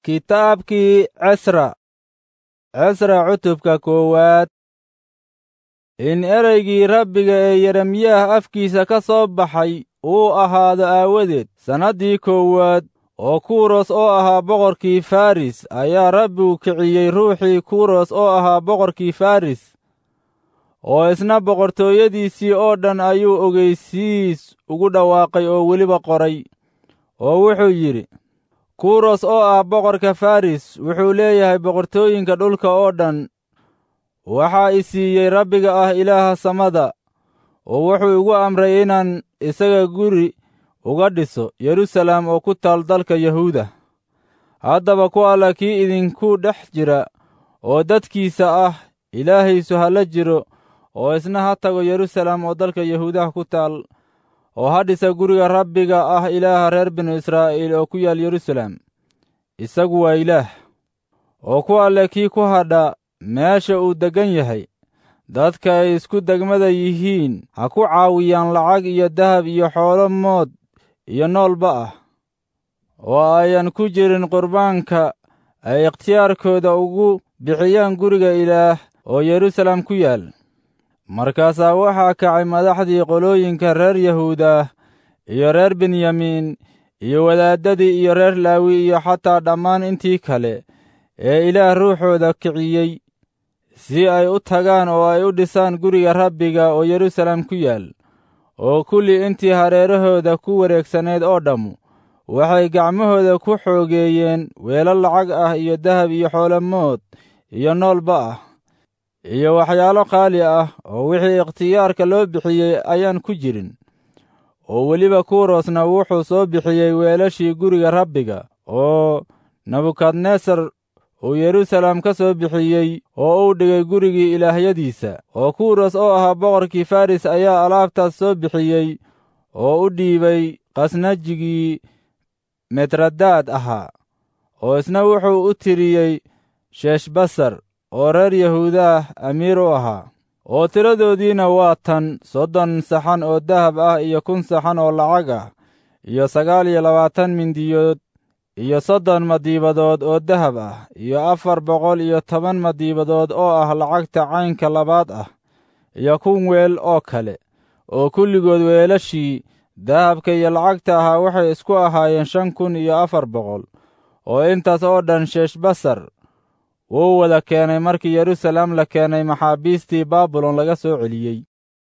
Kitaabkii Cisra cutubka koowaad. In ereygii Rabbiga ee Yeremiyah afkiisa ka soo baxay uu ahaado aawadeed, sannaddii koowaad oo Kuros oo ahaa boqorkii Faris ayaa Rabbigu kiciyey ruuxii Kuros oo ahaa boqorkii Faris, oo isna boqortooyadiisii oo dhan ayuu ogeysiis ugu dhawaaqay oo weliba qoray, oo wuxuu yidhi: Kuros oo ah boqorka Faris wuxuu leeyahay boqortooyinka dhulka oo dhan. Waxaa i siiyey Rabbiga ah Ilaaha samada, oo wuxuu igu amray inaan isaga guri uga dhiso Yerusalem oo ku taal dalka Yahuuda. Haddaba ku alla kii idinku dhex jira oo dadkiisa ah, Ilaahiisu ha la jiro, oo isna ha tago Yerusalem oo dalka Yahuudaha ku taal, oo ha dhisa guriga Rabbiga ah Ilaaha reer binu Israa'iil oo ku yaal Yerusalem. Isagu waa Ilaah. Oo ku alle kii ku hadha meesha uu deggan yahay, dadka ay isku degmada yihiin ha ku caawiyaan lacag iyo dahab iyo xoolo mood iyo noolba ah, oo ayan ku jirin qurbaanka ay ikhtiyaarkooda ugu bixiyaan guriga Ilaah oo Yerusalem ku yaal. Markaasaa waxaa kacay madaxdii qolooyinka reer Yahuuda iyo reer Benyamiin iyo wadaaddadii iyo reer Laawi iyo xataa dhammaan intii kale ee Ilaah ruuxooda kiciyey, si ay u tagaan oo ay u dhisaan guriga Rabbiga oo Yerusalem ku yaal. Oo kulli intii hareerahooda ku wareegsaneed oo dhammu waxay gacmahooda ku xoogeeyeen weelal lacag ah iyo dahab iyo xoolo mood iyo noolba ah, iyo waxyaalo qaali ah oo wixii ikhtiyaarka loo bixiyey ayaan ku jirin. Oo weliba Kurosna wuxuu soo bixiyey weelashii guriga Rabbiga oo Nebukadnesar uu Yerusalem ka soo bixiyey oo uu dhigay gurigii ilaahyadiisa. Oo Kuros oo ahaa boqorkii Faris ayaa alaabtaas soo bixiyey oo u dhiibay khasnajigii Metradaad ahaa, oo isna wuxuu u tiriyey Sheshbasar oo reer Yahuudah amiir u ahaa. Oo tiradoodiina waa tan 30 saxan oo dahab ah iyo 1,000 saxan oo lacag ah iyo 29 mindiyood iyo 30 madiibadood oo dahab ah iyo 410 madiibadood oo ah lacagta caynka labaad ah iyo 1,000 weel oo kale, oo kulligood weelashii dahabka iyo lacagta ahaa waxay isku ahaayeen 5,400. oo intaas oo dhan Sheshbasar wuu wada keenay markii Yerusalem la keenay maxaabiistii Baabilon laga soo celiyey.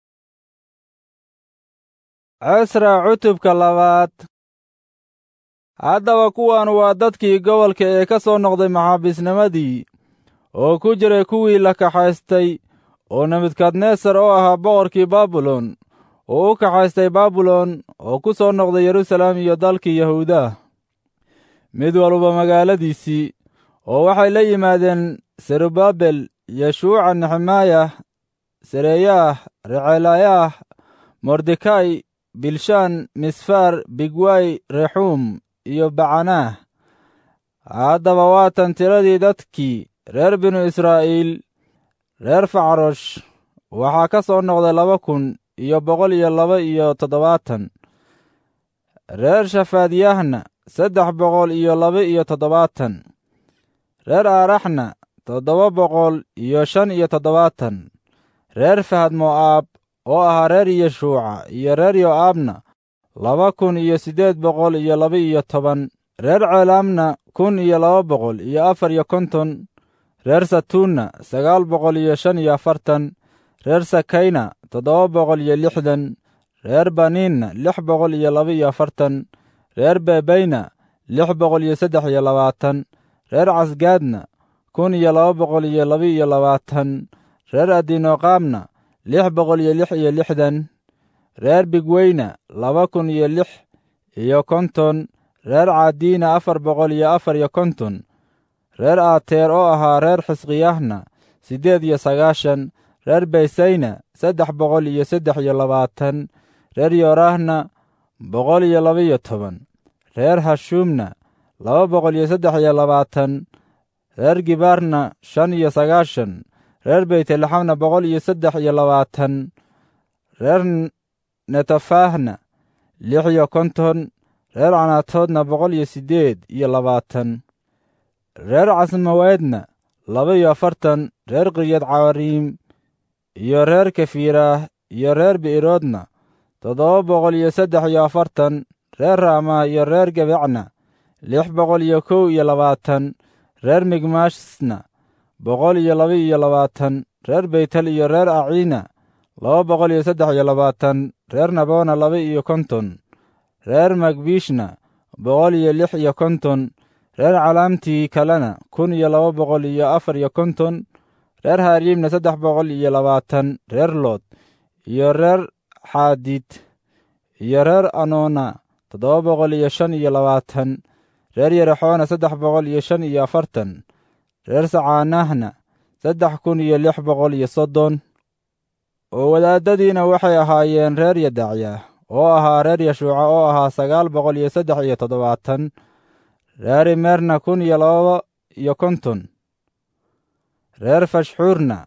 Cisra cutubka labaad. Haddaba kuwaan waa dadkii gobolka ee ka soo noqday maxaabiisnimadii, oo ku jiray kuwii la kaxaystay oo Nebukadnesar oo ahaa boqorkii Baabilon oo u kaxaystay Baabilon, oo ku soo noqday Yerusalem iyo dalkii Yahuuda, mid walba magaaladiisii. oo waxay la yimaadeen Serubabel, Yeshuuca, Nehemyah, Sereyah, Recelaayah, Mordekai, Bilshan, Misfar, Bigwai, Rexum iyo Bacanaah. Haddaba waa tan tiradii dadkii reer binu Israa'iil. Reer Facrosh waxaa ka soo noqday 2,172. reer Shafaadiyahna 372. reer Aaraxna 775. reer Fahad Mo'aab oo ahaa reer Yeshuuca iyo reer Yo'aabna 2,812. reer Ceelaamna 1,254. reer Satuunna 945. reer Sakayna 760. reer Baniinna 642. reer Bebayna 623. reer Casgaadna 1,222. reer Adinoqaamna 666. reer Bigweyna 2,650. reer Caadiina 454. reer Aateer oo ahaa reer Xisqiyahna 98. reer Beysayna 323. reer Yoorahna 112. reer Hashuumna 223. reer Gibaarna 95. reer Beytlaxamna 123. reer Netofahna 56. reer Canaatoodna 128. reer casmaweedna 42, reer qiryadcariim iyo reer kafiirah iyo reer bi'iroodna 743, reer raamah iyo reer gebecna 621, reer migmaashna 122, reer beytel iyo reer aciina 223, reer nabona 52, reer magbiishna 156, reer calaamtii kalena 1254, reer hariimna 320, reer lood iyo reer xaadid iyo reer anoona 725, reer yerexoona 345, reer sacaanahna 3630. oo wadaadadiina waxay ahaayeen reer yadacya oo ahaa reer yashuuca oo ahaa 973, reer imeerna 1250, reer fashxuurna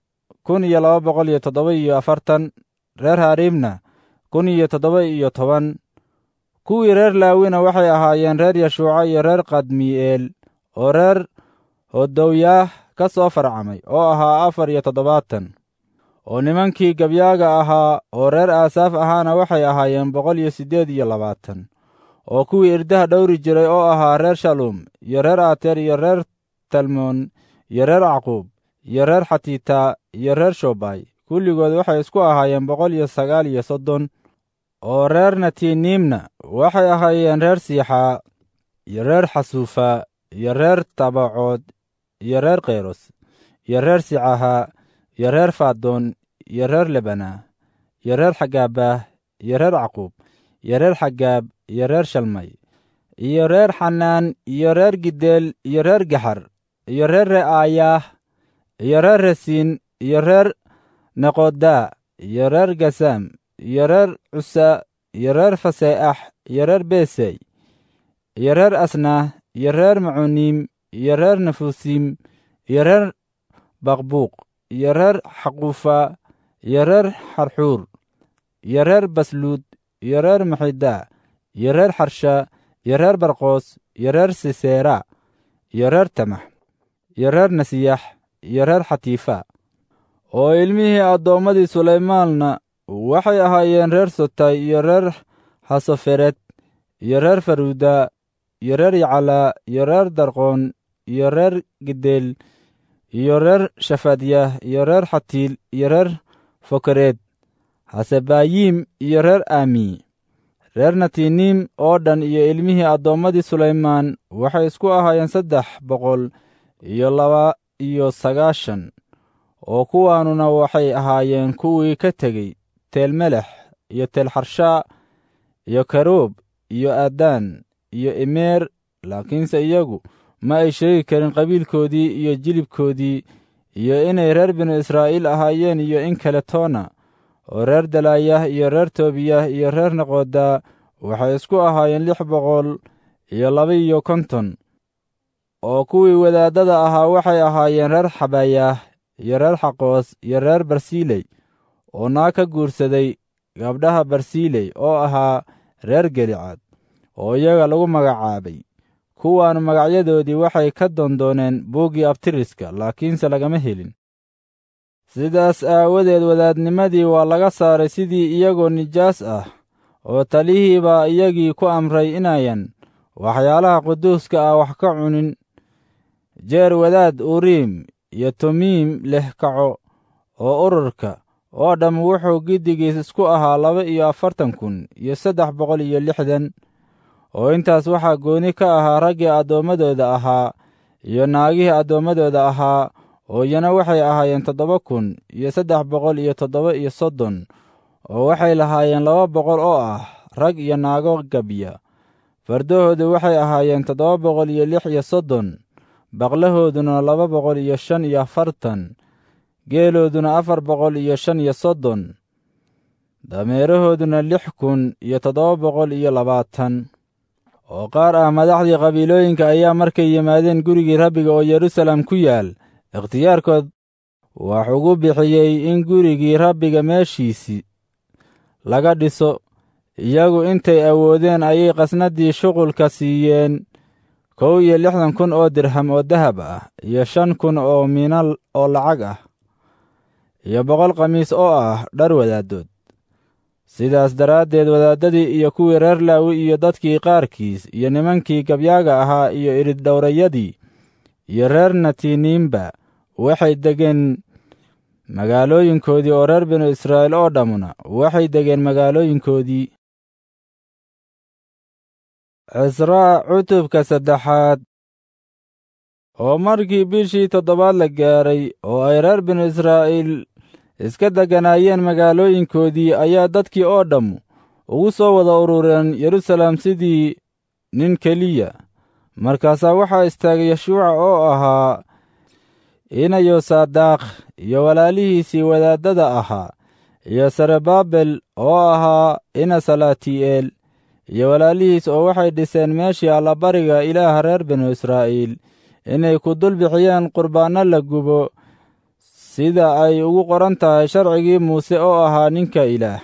1247, reer hariimna 1017. kuwii reer laawina waxay ahaayeen reer yashuuca iyo reer qadmi'eel oo reer hodowyaah ka soo farcamay oo ahaa 74. oo nimankii gabyaaga ahaa oo reer aasaaf ahaana waxay ahaayeen 128. oo kuwii irdaha dhowri jiray oo ahaa reer shaluum iyo reer ateer iyo reer talmoon iyo reer acquub iyo reer xatiita iyo reer shobay kulligood waxay isku ahaayeen 139. oo reer natiiniimna waxay ahaayeen reer siixaa iyo reer xasuufa iyo reer tabacood iyo reer kheyros iyo reer sicaha iyo reer faadoon iyo reer lebana iyo reer xagaabah iyo reer caqub iyo reer xagaab iyo reer shalmay iyo reer xanaan iyo reer gideel iyo reer gaxar iyo reer re'aayaah iyo reer resiin iyo reer neqodaa iyo reer gasaam iyo reer cusa iyo reer faseeax iyo reer besey iyo reer asnaah iyo reer macuniim iyo reer nafusiim iyo reer baqbuuq iyo reer xaquufa iyo reer xarxuur iyo reer basluud iyo reer maxida iyo reer xarsha iyo reer barqoos iyo reer siseera iyo reer tamax iyo reer nasiyax iyo reer xatiifa. oo ilmihii addoommadii sulaymaanna waxay ahaayeen reer sotay iyo reer xasoferet iyo reer faruuda iyo reer yaclaa iyo reer darqoon iyo reer gideel iyo reer shafadyah iyo reer xatiil iyo reer fokereed xasebaayim iyo reer aami. reer natiiniim oo dhan iyo ilmihii addoommadii sulaymaan waxay isku ahaayeen 392. oo kuwaanuna waxay ahaayeen kuwii ka tegey teelmelex iyo teelxarshaa iyo karuub iyo aadaan iyo imeer, laakiinse iyagu ma ay sheegi karin qabiilkoodii iyo jilibkoodii iyo inay reer binu israa'iil ahaayeen iyo in kale toona. oo reer dalaayah iyo reer toobiyah iyo reer neqodaa waxay isku ahaayeen 652. oo kuwii wadaadada ahaa waxay ahaayeen reer xabayaah iyo reer xaqoos iyo reer barsiley oo naag ka guursaday gabdhaha barsiley oo ahaa reer gelicaad oo iyaga lagu magacaabay. kuwaan magacyadoodii waxay ka doondooneen buuggii abtiriska, laakiinse lagama helin. sidaas aawadeed wadaadnimadii waa laga saaray sidii iyagoo nijaas ah, oo talihii baa iyagii ku amray inayan waxyaalaha quduuska ah wax ka cunin. jeer wadaad uriim iyo tumiim leh kaco oo ururka oo dhamm wuxuu giddigiis isku ahaa 42,360. oo intaas waxaa gooni ka ahaa raggii addoommadooda ahaa iyo naagihii addoommadooda ahaa, oo iyana waxay ahaayeen 7,337. oo waxay lahaayeen 200 oo ah rag iyo naago gabya. fardahoodu waxay ahaayeen 736, baqlahooduna 245, geelooduna 435, dameerahooduna 6,720. oo qaar ah madaxdii qabiilooyinka ayaa markay yimaadeen gurigii rabbiga oo yeruusaalem ku yaal, ikhtiyaarkood wax ugu bixiyey in gurigii rabbiga meeshiisii laga dhiso. iyagu intay awoodeen ayay qasnadii shuqulka siiyeen 61,000 oo dirham oo dahab ah, iyo 5,000 oo miinal oo lacag ah, iyo 100 qamiis oo ah dhar wadaadood. sidaas daraaddeed wadaaddadii iyo kuwii reer Laawi iyo dadkii qaarkiis iyo nimankii gabyaaga ahaa iyo irid-dhowrayadii iyo reer Natiiniimba waxay degeen magaalooyinkoodii, oo reer binu Israa'iil oo dhammuna waxay degeen magaalooyinkoodii. Cisraa cutubka 3. oo markii bishii 7 la gaaray oo ay reer binu Israa'iil iska deganaayeen magaalooyinkoodii, ayaa dadkii oo dhammu ugu soo wada urureen Yerusalem sidii nin keliya. markaasaa waxaa istaagay Yeshuuca oo ahaa Yosaadaaq iyo walaalihiisii wadaaddada ahaa, iyo Sarebaabel oo ahaa Salaatii'eel iyo walaalihiis, oo waxay dhiseen meeshii allabariga Ilaaha reer binu Israa'iil, inay ku dul bixiyeen qurbaanno la gubo, sida ay ugu qoran tahay sharcigii Muuse oo ahaa ninka Ilaah.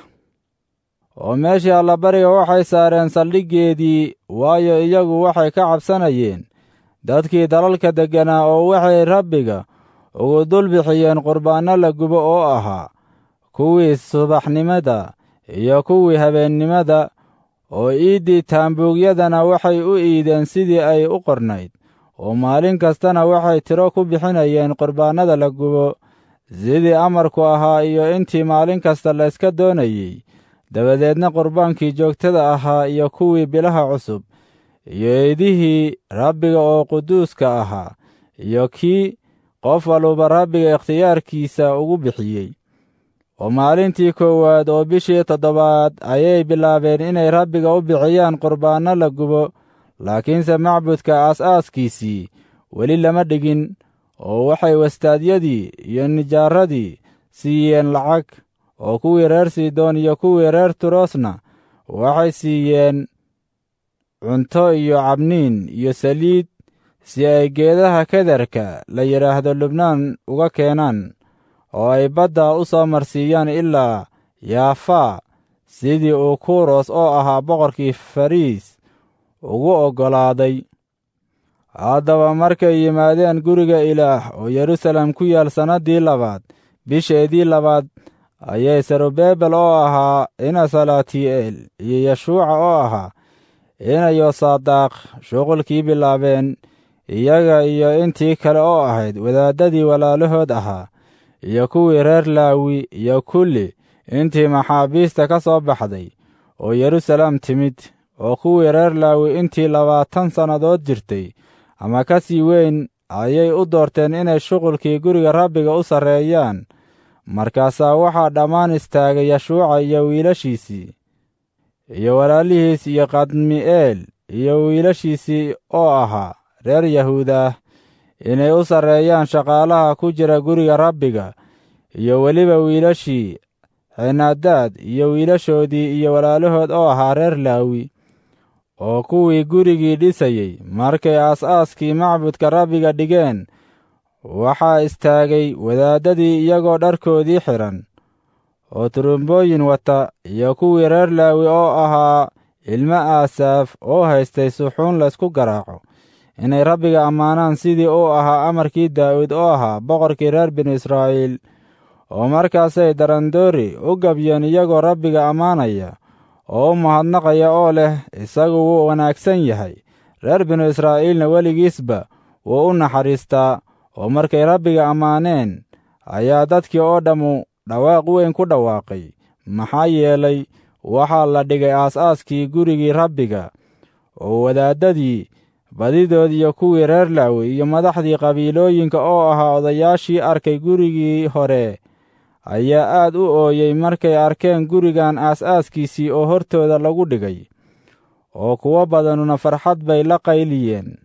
oo meeshii allabariga waxay saareen saldhiggeedii, waayo iyagu waxay ka cabsanayeen dadkii dalalka degganaa, oo waxay Rabbiga ugu dul bixiyeen qurbaanno la gubo oo ahaa kuwii subaxnimada iyo kuwii habeennimada, oo iiddii taambuugyadana waxay u iideen sidii ay u qornayd, oo maalin kastana waxay tiro ku bixinayeen qurbaannada la gubo sidii amarku ahaa iyo intii maalin kasta la iska doonayey. dabadeedna qurbaankii joogtada ahaa iyo kuwii bilaha cusub iyo eedihii Rabbiga oo quduuska ahaa iyo kii qof walba Rabbiga ikhtiyaarkiisa ugu bixiyey. oo maalintii 1 oo bishii 7 ayay bilaabeen inay Rabbiga u bixiyaan qurbaanno la gubo, laakiinse macbudka aas-aaskiisii weli lama dhigin. oo waxay wastaadyadii iyo nijaaradii siiyeen lacag, oo kuwii reer Sidoon iyo kuwii reer Turoosna waxay siiyeen cunto iyo cabniin iyo saliid, si ay geedaha kadarka la yidhaahdo Lubnaan uga keenaan, oo ay badda u soo marsiiyaan ilaa Yaafaa, sidii uu Kuros oo ahaa boqorkii Fariis ugu oggolaaday. haddaba markay yimaadeen guriga Ilaah oo Yerusalem ku yaal sannaddii 2 bisheedii 2, ayay Sarubbabel oo ahaa Salaatii'eel iyo Yeshuuca oo ahaa Yosaadaaq shuqulkii bilaabeen, iyaga iyo intii kale oo ahayd wadaaddadii walaalahood ahaa, iyo kuwii reer Laawi iyo kulli intii maxaabiista ka soo baxday oo Yerusalem timid. oo kuwii reer Laawi intii 20 sannadood jirtay ama ka sii weyn ayay u doorteen inay shuqulkii guriga Rabbiga u sarreeyaan. markaasaa waxaa dhammaan istaagay Yeshuuca iyo wiilashiisii iyo walaalihiis iyo Qadmi'eel iyo wiilashiisii oo ahaa reer Yahuudah, inay u sarreeyaan shaqaalaha ku jira guriga Rabbiga, iyo weliba wiilashii Henadaad iyo wiilashoodii iyo walaalahood oo ahaa reer Laawi. oo kuwii gurigii dhisayey markay aas-aaskii macbudka Rabbiga dhigeen, waxaa istaagay wadaaddadii iyagoo dharkoodii xidhan oo turumbooyin wata, iyo kuwii reer Laawi oo ahaa ilmo Aasaaf oo haystay suxuun laysku garaaco, inay Rabbiga ammaanaan sidii uu ahaa amarkii Daa'ud oo ahaa boqorkii reer binu Israa'iil. oo markaasay darandoori u gabyeen iyagoo Rabbiga ammaanaya oo u mahadnaqaya oo leh, isagu wuu wanaagsan yahay, reer binu Israa'iilna weligiisba wuu u naxariistaa. oo markay Rabbiga ammaaneen ayaa dadkii oo dhammu dhawaaq weyn ku dhawaaqay, maxaa yeelay waxaa la dhigay aas-aaskii gurigii Rabbiga. oo wadaaddadii badidood iyo kuwii reer Laawi iyo madaxdii qabiilooyinka oo ahaa odayaashii arkay gurigii hore ayaa aad u ooyey markay arkeen gurigan aas-aaskiisii oo hortooda lagu dhigay. oo kuwo badanuna farxad bay la qayliyeen.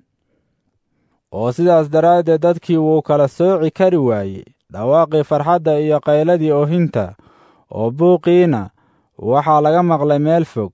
oo sidaas daraaddeed dadkii wuu kala sooci kari waayey dhawaaqii farxadda iyo qayladii oohinta, oo buuqiina waxaa laga maqlay meel fog.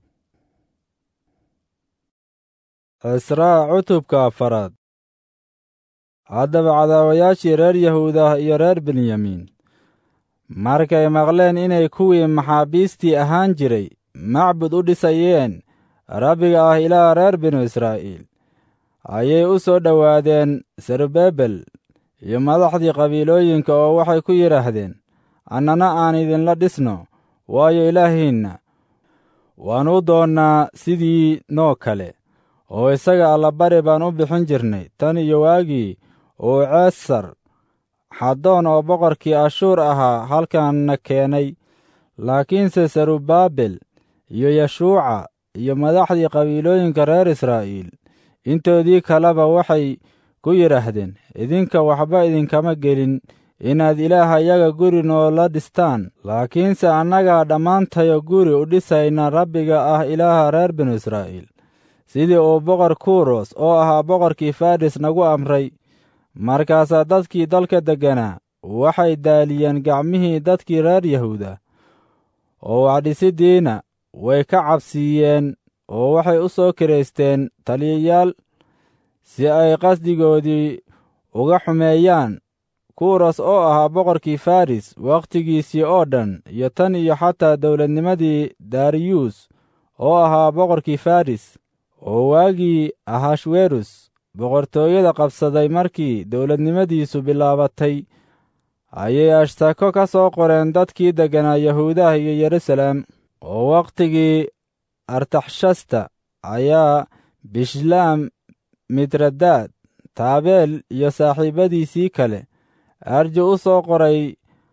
Cisraa cutubka 4. haddaba cadaawayaashii reer Yahuudah iyo reer Benyamiin markay maqleen inay kuwii maxaabiistii ahaan jiray macbud u dhisayeen Rabbiga ah Ilaaha reer binu Israa'iil, ayay u soo dhowaadeen Zerubbabel iyo madaxdii qabiilooyinka oo waxay ku yidhaahdeen, annana aan idinla dhisno, waayo ilaahiinna waannu doonnaa sidii noo kale, oo isaga allabari baan u bixin jirnay tan iyo waagii uu ceesar xadoon oo boqorkii Ashuur ahaa halkanna keenay. laakiinse Zerubbabel iyo Yeshuuca iyo madaxdii qabiilooyinka reer Israa'iil intoodii kaleba waxay ku yidhaahdeen, idinka waxba idinkama gelin inaad ilaahayaga guri noola dhistaan, laakiinse annagaa dhammaantayo guri u dhisayna Rabbiga ah ilaaha reer binu Israa'iil, sidii uu boqor Kuros oo ahaa boqorkii Faris nagu amray. markaasaa dadkii dalka degganaa waxay daaliyeen gacmihii dadkii reer Yahuuda, oo waxdhisiddiina way ka cabsiiyeen, oo waxay u soo kiraysteen taliyayaal si ay qasdigoodii uga xumeeyaan Kuros oo ahaa boqorkii Faris wakhtigiisii oo dhan, iyo tan iyo xataa dawladnimadii Dariyus oo ahaa boqorkii Faris, oo waagii Ahashwerus boqortooyada qabsaday markii dawladnimadiisu bilaabatay, ayay ashtako ka soo qoreen dadkii degganaa Yahuudaha iyo Yerusalem. oo wakhtigii Artaxshasta ayaa Bishlam, Mitradaad, Taabeel iyo saaxiibadiisii kale arji u soo qoray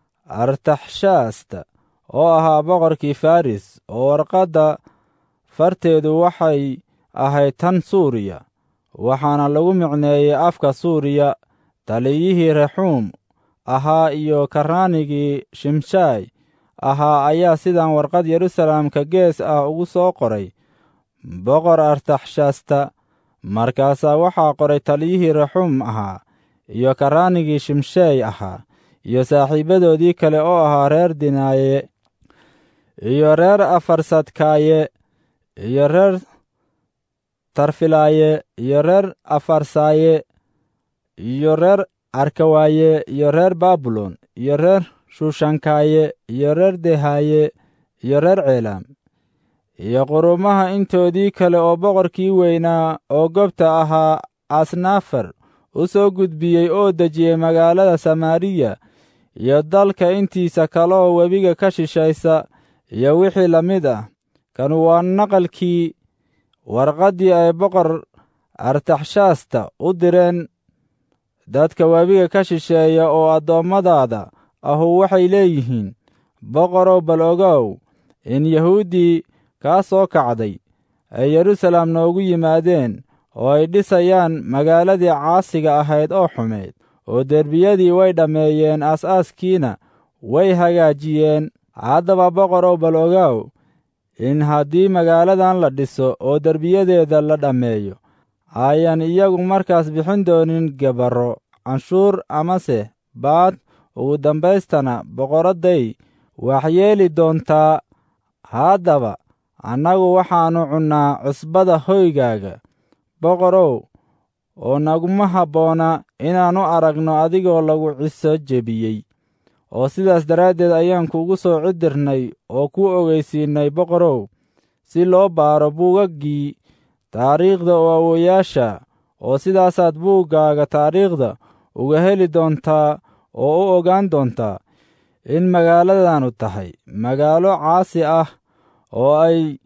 Artaxshasta oo ahaa boqorkii Faris, oo warqadda farteedu waxay ahayd tan Suuriya, waxaana lagu micneeyey afka Suuriya. taliyihii Rexuum ahaa iyo karraanigii Shimshaay ahaa ayaa sidan warqad Yerusalemka gees ah ugu soo qoray boqor Artaxshasta. markaasaa waxaa qoray taliyihii Rexuum ahaa iyo karraanigii Shimshaay ahaa iyo saaxiibadoodii kale oo ahaa reer Dinaaye iyo reer Afarsadkaaye iyo reer Tarfilaaye iyo reer Afarsaaye iyo reer Arkawaaye iyo reer Baabilon iyo reer Shushankaaye iyo reer Dehaaye iyo reer Ceelaam iyo qurumaha intoodii kale oo boqorkii weynaa oo gobta ahaa Asnaafer u soo gudbiyey oo dejiyey magaalada Samaariya iyo dalka intiisa kaloo webiga ka shishaysa iyo wixii la mid ah. kanu waa naqalkii warqaddii ay boqor Artaxshasta u direen dadka webiga ka shisheeya oo addoommadaada ahu waxay leeyihiin, boqorow bal ogow in yahuuddii kaa soo kacday ay Yerusalem noogu yimaadeen, oo ay dhisayaan magaaladii caasiga ahayd oo xumayd, oo derbiyadii way dhammeeyeen, aas-aaskiina way hagaajiyeen. haddaba boqorow bal ogow in haddii magaaladan la dhiso oo derbiyadeeda la dhammeeyo, ayan iyagu markaas bixin doonin gabarro, canshuur amase baad, ugu dambaystana boqoradday waxyeeli doontaa. haddaba annagu waxaannu cunnaa cusbada hoygaaga, boqorow, oo naguma habboona inaannu aragno adigoo lagu ciso jebiyey. oo sidaas daraaddeed ayaan kuugu soo cidirnay oo kuu ogeysiinnay boqorow, si loo baaro buugaggii taariikhda oo awoowayaasha, oo sidaasaad buuggaaga taariikhda uga heli doontaa oo u ogaan doontaa in magaaladanu tahay magaalo caasi ah, oo ay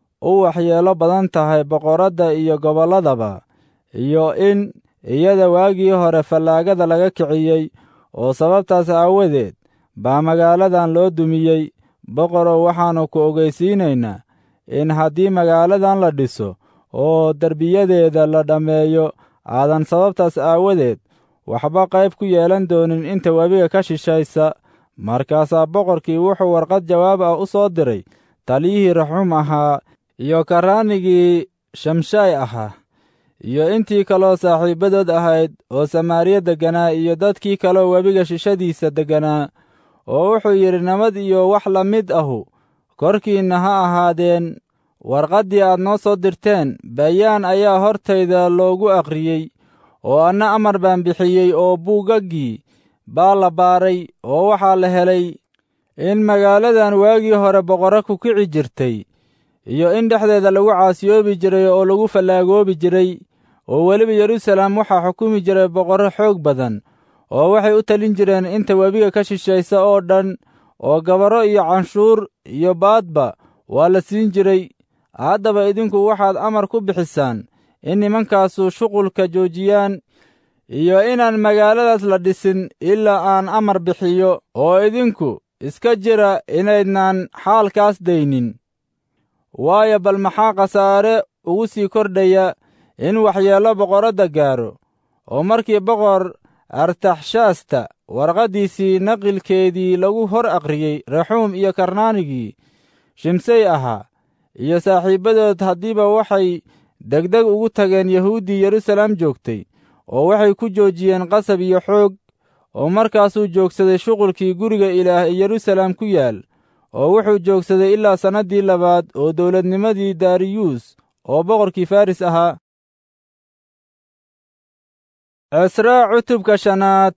u waxyeelo badan tahay boqoradda iyo gobolladaba, iyo in iyada waagii hore fallaagada laga kiciyey, oo sababtaas aawadeed baa magaaladan loo dumiyey. boqorow, waxaannu ku ogeysiinaynaa in haddii magaaladan la dhiso oo derbiyadeeda la dhammeeyo, aadan sababtaas aawadeed waxba qayb ku yeelan doonin inta webiga ka shishaysa. markaasaa boqorkii wuxuu warqad jawaab ah u soo diray taliyihii Rexuum ahaa iyo karraanigii Shimshaay ahaa iyo intii kaloo saaxiibadood ahayd oo Samaariya degganaa iyo dadkii kaloo webiga shishadiisa degganaa, oo wuxuu yidhi, nabad iyo wax la mid ahu korkiinna ha ahaadeen. warqaddii aad noo soo dirteen bayaan ayaa hortayda loogu akhriyey, oo anna amar baan bixiyey, oo buugaggii baa la baaray, oo waxaa la helay in magaaladan waagii hore boqorro ku kici jirtay, iyo in dhexdeeda lagu caasiyoobi jiray oo lagu fallaagoobi jiray, oo weliba yeruusaalem waxaa xukumi jiray boqorro xoog badan oo waxay u talin jireen inta webiga ka shishaysa oo dhan, oo gabarro iyo canshuur iyo baadba waa la siin jiray. haddaba idinku waxaad amar ku bixisaan in nimankaasu shuqulka joojiyaan iyo inaan magaaladaas la dhisin ilaa aan amar bixiyo, oo idinku iska jira inaydnaan xaalkaas daynin. waayo bal maxaa khasaare ugu sii kordhaya in waxyeello boqorradda gaaro? oo markii boqor artaxshasta warqaddiisii naqilkeedii lagu hor akhriyey rexuum iyo karnaanigii shimsey ahaa iyo saaxiibbadood haddiiba waxay degdeg ugu tageen yahuuddii yeruusaalem joogtay, oo waxay ku joojiyeen qasab iyo xoog, oo markaasuu joogsaday shuqulkii guriga ilaah ee yeruusaalem ku yaal, oo wuxuu joogsaday ilaa sannaddii labaad oo dawladnimadii dariyus oo boqorkii faris ahaa. Cisraa cutubka shanaad.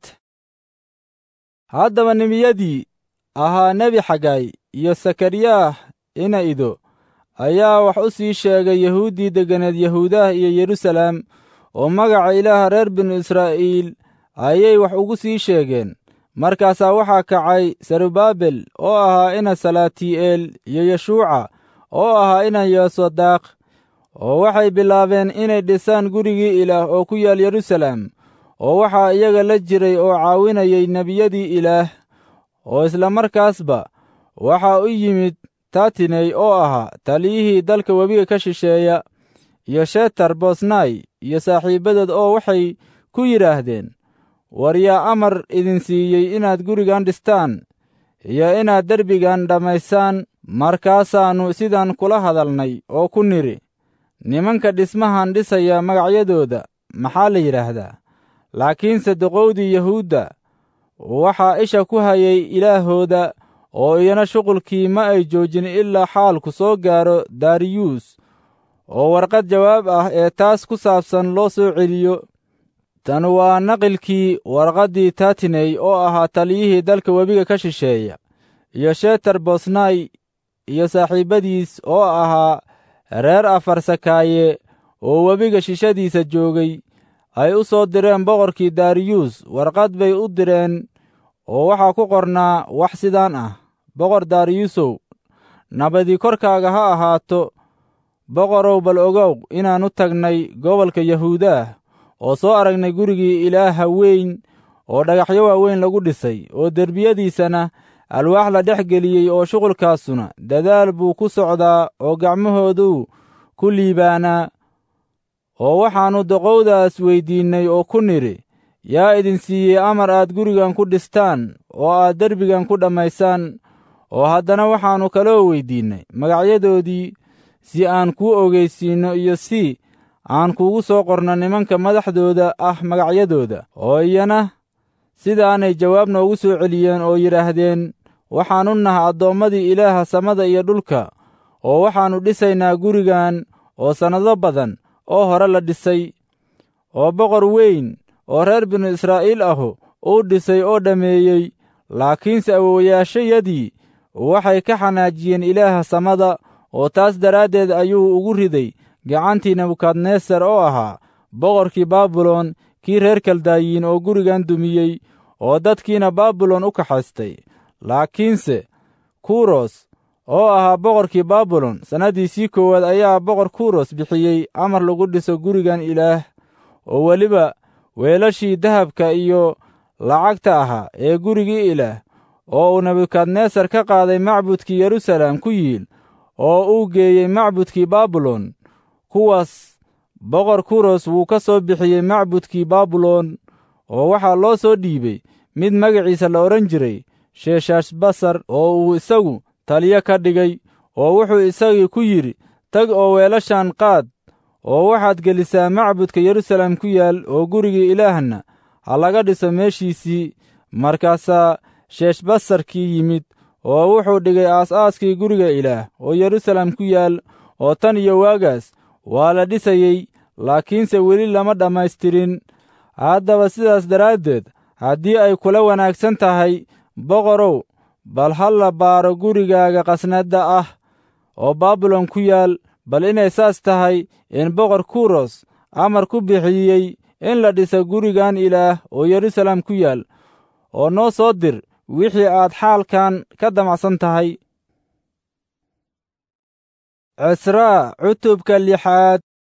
haddaba nebiyadii ahaa nebi xagay iyo sakariyah ina ido ayaa wax u sii sheegay yahuuddii degganeed yahuudah iyo yeruusaalem, oo magaca ilaaha reer binu israa'iil ayay wax ugu sii sheegeen. markaasaa waxaa kacay serubaabel oo ahaa ina salaatii'eel iyo yeshuuca oo ahaa ina yoosadaaq, oo waxay bilaabeen inay dhisaan gurigii ilaah oo ku yaal yeruusaalem. oo waxaa iyaga la jiray oo caawinayay nebiyadii ilaah, oo isla markaasba waxaa u yimid tatiney oo ahaa taliyihii dalka webiga ka shisheeya, iyo shetar bosnay iyo saaxiibbadood, oo waxay ku yidhaahdeen, war yaa amar idin siiyey inaad gurigan dhistaan iyo inaad derbigan dhammaysaan? markaasaannu sidaan kula hadalnay oo ku nidhi, nimanka dhismahan dhisaya magacyadooda maxaa la yidhaahdaa? laakiinse duqowdii yahuudda waxaa isha ku hayay ilaahooda, oo iyana shuqulkii ma ay joojin ilaa xaalku soo gaaro dariyus, oo warqad jawaab ah ee taas ku saabsan loo soo celiyo. tan waa naqilkii warqaddii tatiney oo ahaa taliyihii dalka webiga ka shisheeya, iyo shetar bosnay iyo saaxiibbadiis oo ahaa reer afarsakaaye oo webiga shishadiisa joogay, ay u soo direen boqorkii dariyus. warqad bay u direen oo waxaa ku qornaa wax sidaan ah: boqor dariyusow, nabadi korkaaga ha ahaato. boqorow, bal ogow inaannu tagnay gobolka yahuudaah oo soo aragnay gurigii ilaaha weyn oo dhagaxyo waaweyn lagu dhisay, oo derbiyadiisana alwaax la dhex geliyey, oo shuqulkaasuna dadaal buu ku socdaa oo gacmahooduu ku liibaanaa. oo waxaannu doqowdaas weyddiinnay oo ku nidhi, yaa idin siiyey amar aad gurigan ku dhistaan oo aad derbigan ku dhammaysaan? oo haddana waxaannu kaloo weyddiinnay magacyadoodii si aan kuu ogeysiinno iyo si aan kuugu soo qorno nimanka madaxdooda ah magacyadooda. oo iyana sidaanay jawaab noogu soo celiyeen oo yidhaahdeen, waxaannu nahay addoommadii ilaaha samada iyo dhulka, oo waxaannu dhisaynaa gurigan oo sannado badan oo hore la dhisay, oo boqor weyn oo reer binu israa'iil ahu uu dhisay oo dhammeeyey. laakiinse awowayaashayadii waxay ka xanaajiyeen ilaaha samada, oo taas daraaddeed ayuu ugu riday gacantii nebukadnesar oo ahaa boqorkii baabilon, kii reer kaldayiin, oo gurigan dumiyey oo dadkiina baabilon u kaxaystay. laakiinse kuros oo ahaa boqorkii baabilon sannaddiisii koowaad ayaa boqor kuros bixiyey amar lagu dhiso gurigan ilaah, oo weliba weelashii dahabka iyo lacagta ahaa ee gurigii ilaah oo uu nebukadnesar ka qaaday macbudkii yeruusaalem ku yiil oo uu geeyey macbudkii baabilon. kuwaas boqor kuros wuu ka soo bixiyey macbudkii baabilon, oo waxaa loo soo dhiibay mid magaciisa la odhan jiray sheshashbasar, oo uu isagu taliyo ka dhigay. oo wuxuu isagii ku yidhi, tag oo weelashan qaad oo waxaad gelisaa macbudka yeruusaalem ku yaal, oo gurigii ilaahna ha laga dhiso meeshiisii. markaasaa sheshbasarkii yimid oo wuxuu dhigay aas-aaskii guriga ilaah oo yeruusaalem ku yaal, oo tan iyo waagaas waa la dhisayey, laakiinse weli lama dhammaystirin. haddaba sidaas daraaddeed, haddii ay kula wanaagsan tahay boqorow, bal ha la baaro gurigaaga qasnadda ah oo baabilon ku yaal, bal inay saas tahay in boqor kuros amar ku bixiyey in la dhiso gurigan ilaah oo yeruusaalem ku yaal, oo noo soo dir wixii aad xaalkan ka damacsan tahay. cisraa cutubka 6.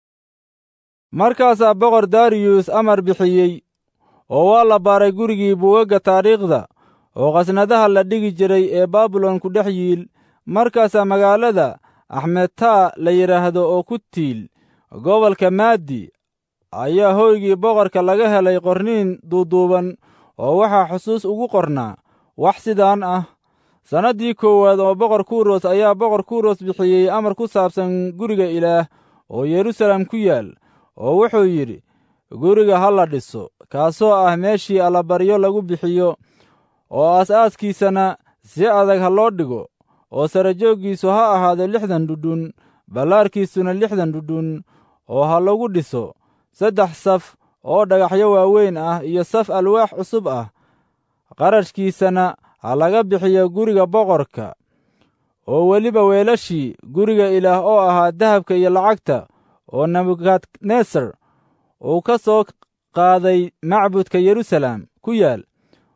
markaasaa boqor dariyus amar bixiyey, oo waa la baaray gurigii buugagga taariikhda oo khasnadaha la dhigi jiray ee baabilon ku dhex yiil. markaasaa magaalada axmetaa la yidhaahdo oo ku tiil gobolka maadi ayaa hoygii boqorka laga helay qorniin duuduuban, oo waxaa xusuus ugu qornaa wax sidaan ah. sannaddii koowaad oo boqor kuros ayaa boqor kuros bixiyey amar ku saabsan guriga ilaah oo yeruusaalem ku yaal, oo wuxuu yidhi, guriga ha la dhiso, kaasoo ah meeshii allabaryo lagu bixiyo, oo aas-aaskiisana si adag ha loo dhigo, oo sarajooggiisu ha ahaado 60 dhudhun, ballaarkiisuna 60 dhudhun, oo ha lagu dhiso 3 saf oo dhagaxyo waaweyn ah iyo saf alwaax cusub ah. qarashkiisana ha laga bixiyo guriga boqorka, oo weliba weelashii guriga ilaah oo ahaa dahabka iyo lacagta oo nebukadnesar uu ka soo qaaday macbudka yeruusaalem ku yaal,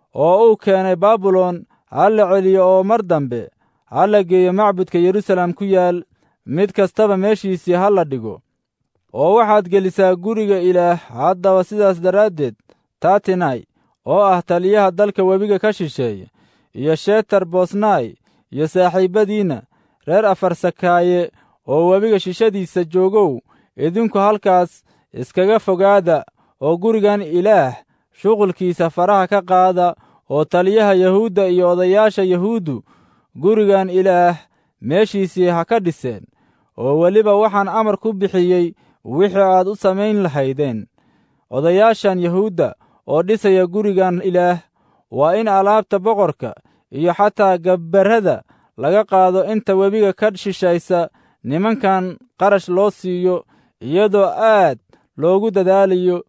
oo uu keenay baabilon, ha la celiyo oo mar dambe ha la geeyo macbudka yeruusaalem ku yaal, mid kastaba meeshiisii ha la dhigo. oo waxaad gelisaa guriga ilaah haddaba sidaas daraaddeed tatenai oo ah taliyaha dalka webiga ka shisheeye, iyo shetar bosnai iyo saaxiibbadiinna reer afarsakaaye oo webiga shishadiisa joogow, idinku halkaas iskaga fogaada oo gurigan ilaah shuqulkiisa faraha ka qaada, oo taliyaha yahuudda iyo odayaasha yahuuddu gurigan ilaah meeshiisii ha ka dhiseen. oo weliba waxaan amar ku bixiyey wixii aad u samayn lahaydeen. odayaashan yahuudda oo dhisaya gurigan ilaah waa in alaabta boqorka iyo xataa gabbarrada laga qaado inta webiga ka shishaysa nimankan qarash loo siiyo, iyadoo aad loogu dadaalayo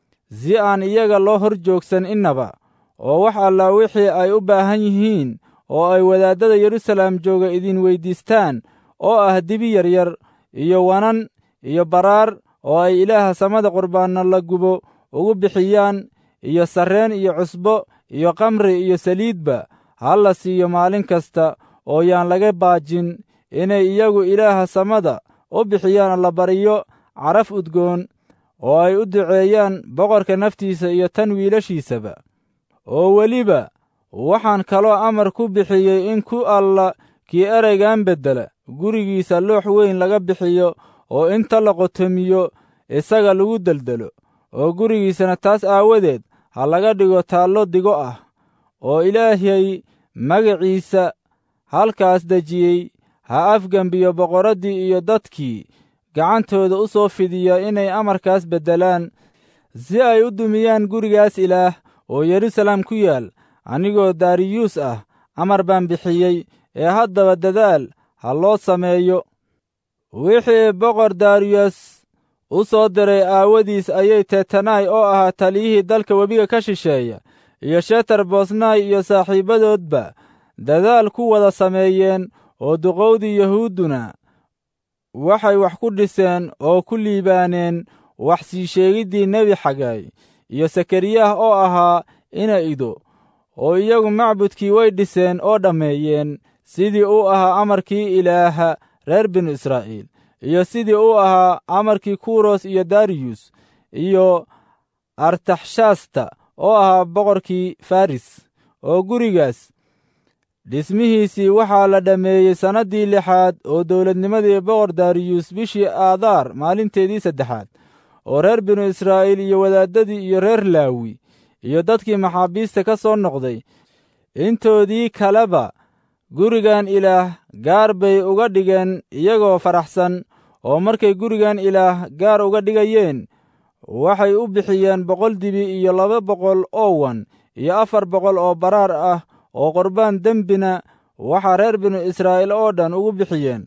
si aan iyaga loo hor joogsan innaba. oo wax alla wixii ay u baahan yihiin oo ay wadaaddada yeruusaalem jooga idin weyddiistaan, oo ah dibi yaryar iyo wanan iyo baraar, oo ay ilaaha samada qurbaanna la gubo ugu bixiyaan, iyo sarreen iyo cusbo iyo kamri iyo saliidba, ha la siiyo maalin kasta, oo yaan laga baajin inay iyagu ilaaha samada u bixiyaan allabaryo caraf udgoon, oo ay u duceeyaan boqorka naftiisa iyo tan wiilashiisaba. oo weliba waxaan kaloo amar ku bixiyey in ku alla kii ereygan beddela gurigiisa loox weyn laga bixiyo, oo inta la qotomiyo isaga lagu deldelo, oo gurigiisana taas aawadeed ha laga dhigo taallo digo ah. oo ilaahay magaciisa halkaas dejiyey ha afgembiyo boqoraddii iyo dadkii gacantooda u soo fidiya inay amarkaas beddelaan, si ay u dumiyaan gurigaas ilaah oo yeruusaalem ku yaal. anigoo dariyus ah amar baan bixiyey, ee haddaba dadaal ha loo sameeyo. wixii boqor dariyus u soo diray aawadiis ayay tatenai oo ahaa taliyihii dalka webiga ka shisheeya, iyo shetar bosnai iyo saaxiibbadoodba dadaal ku wada sameeyeen, oo duqowdii yahuudduna waxay wax ku dhiseen oo ku liibaaneen wax sii sheegiddii nebi xagay iyo sakariyah oo ahaa ina ido, oo iyagu macbudkii way dhiseen oo dhammeeyeen, sidii uu ahaa amarkii ilaaha reer binu israa'iil, iyo sidii uu ahaa amarkii kuros iyo dariyus iyo artaxshasta oo ahaa boqorkii faris. oo gurigaas dhismihiisii waxaa la dhammeeyey sannaddii 6aad oo dawladnimadii boqor dariyus bishii aadaar maalinteedii 3. oo reer binu israa'iil iyo wadaaddadii iyo reer laawi iyo dadkii maxaabiista ka soo noqday intoodii kaleba gurigan ilaah gaar bay uga dhigeen iyagoo faraxsan. oo markay gurigan ilaah gaar uga dhigayeen, waxay u bixiyeen 100 dibi iyo 200 oo wan iyo 400 oo baraar ah, oo qurbaan dembina waxaa reer binu israa'iil oo dhan ugu bixiyeen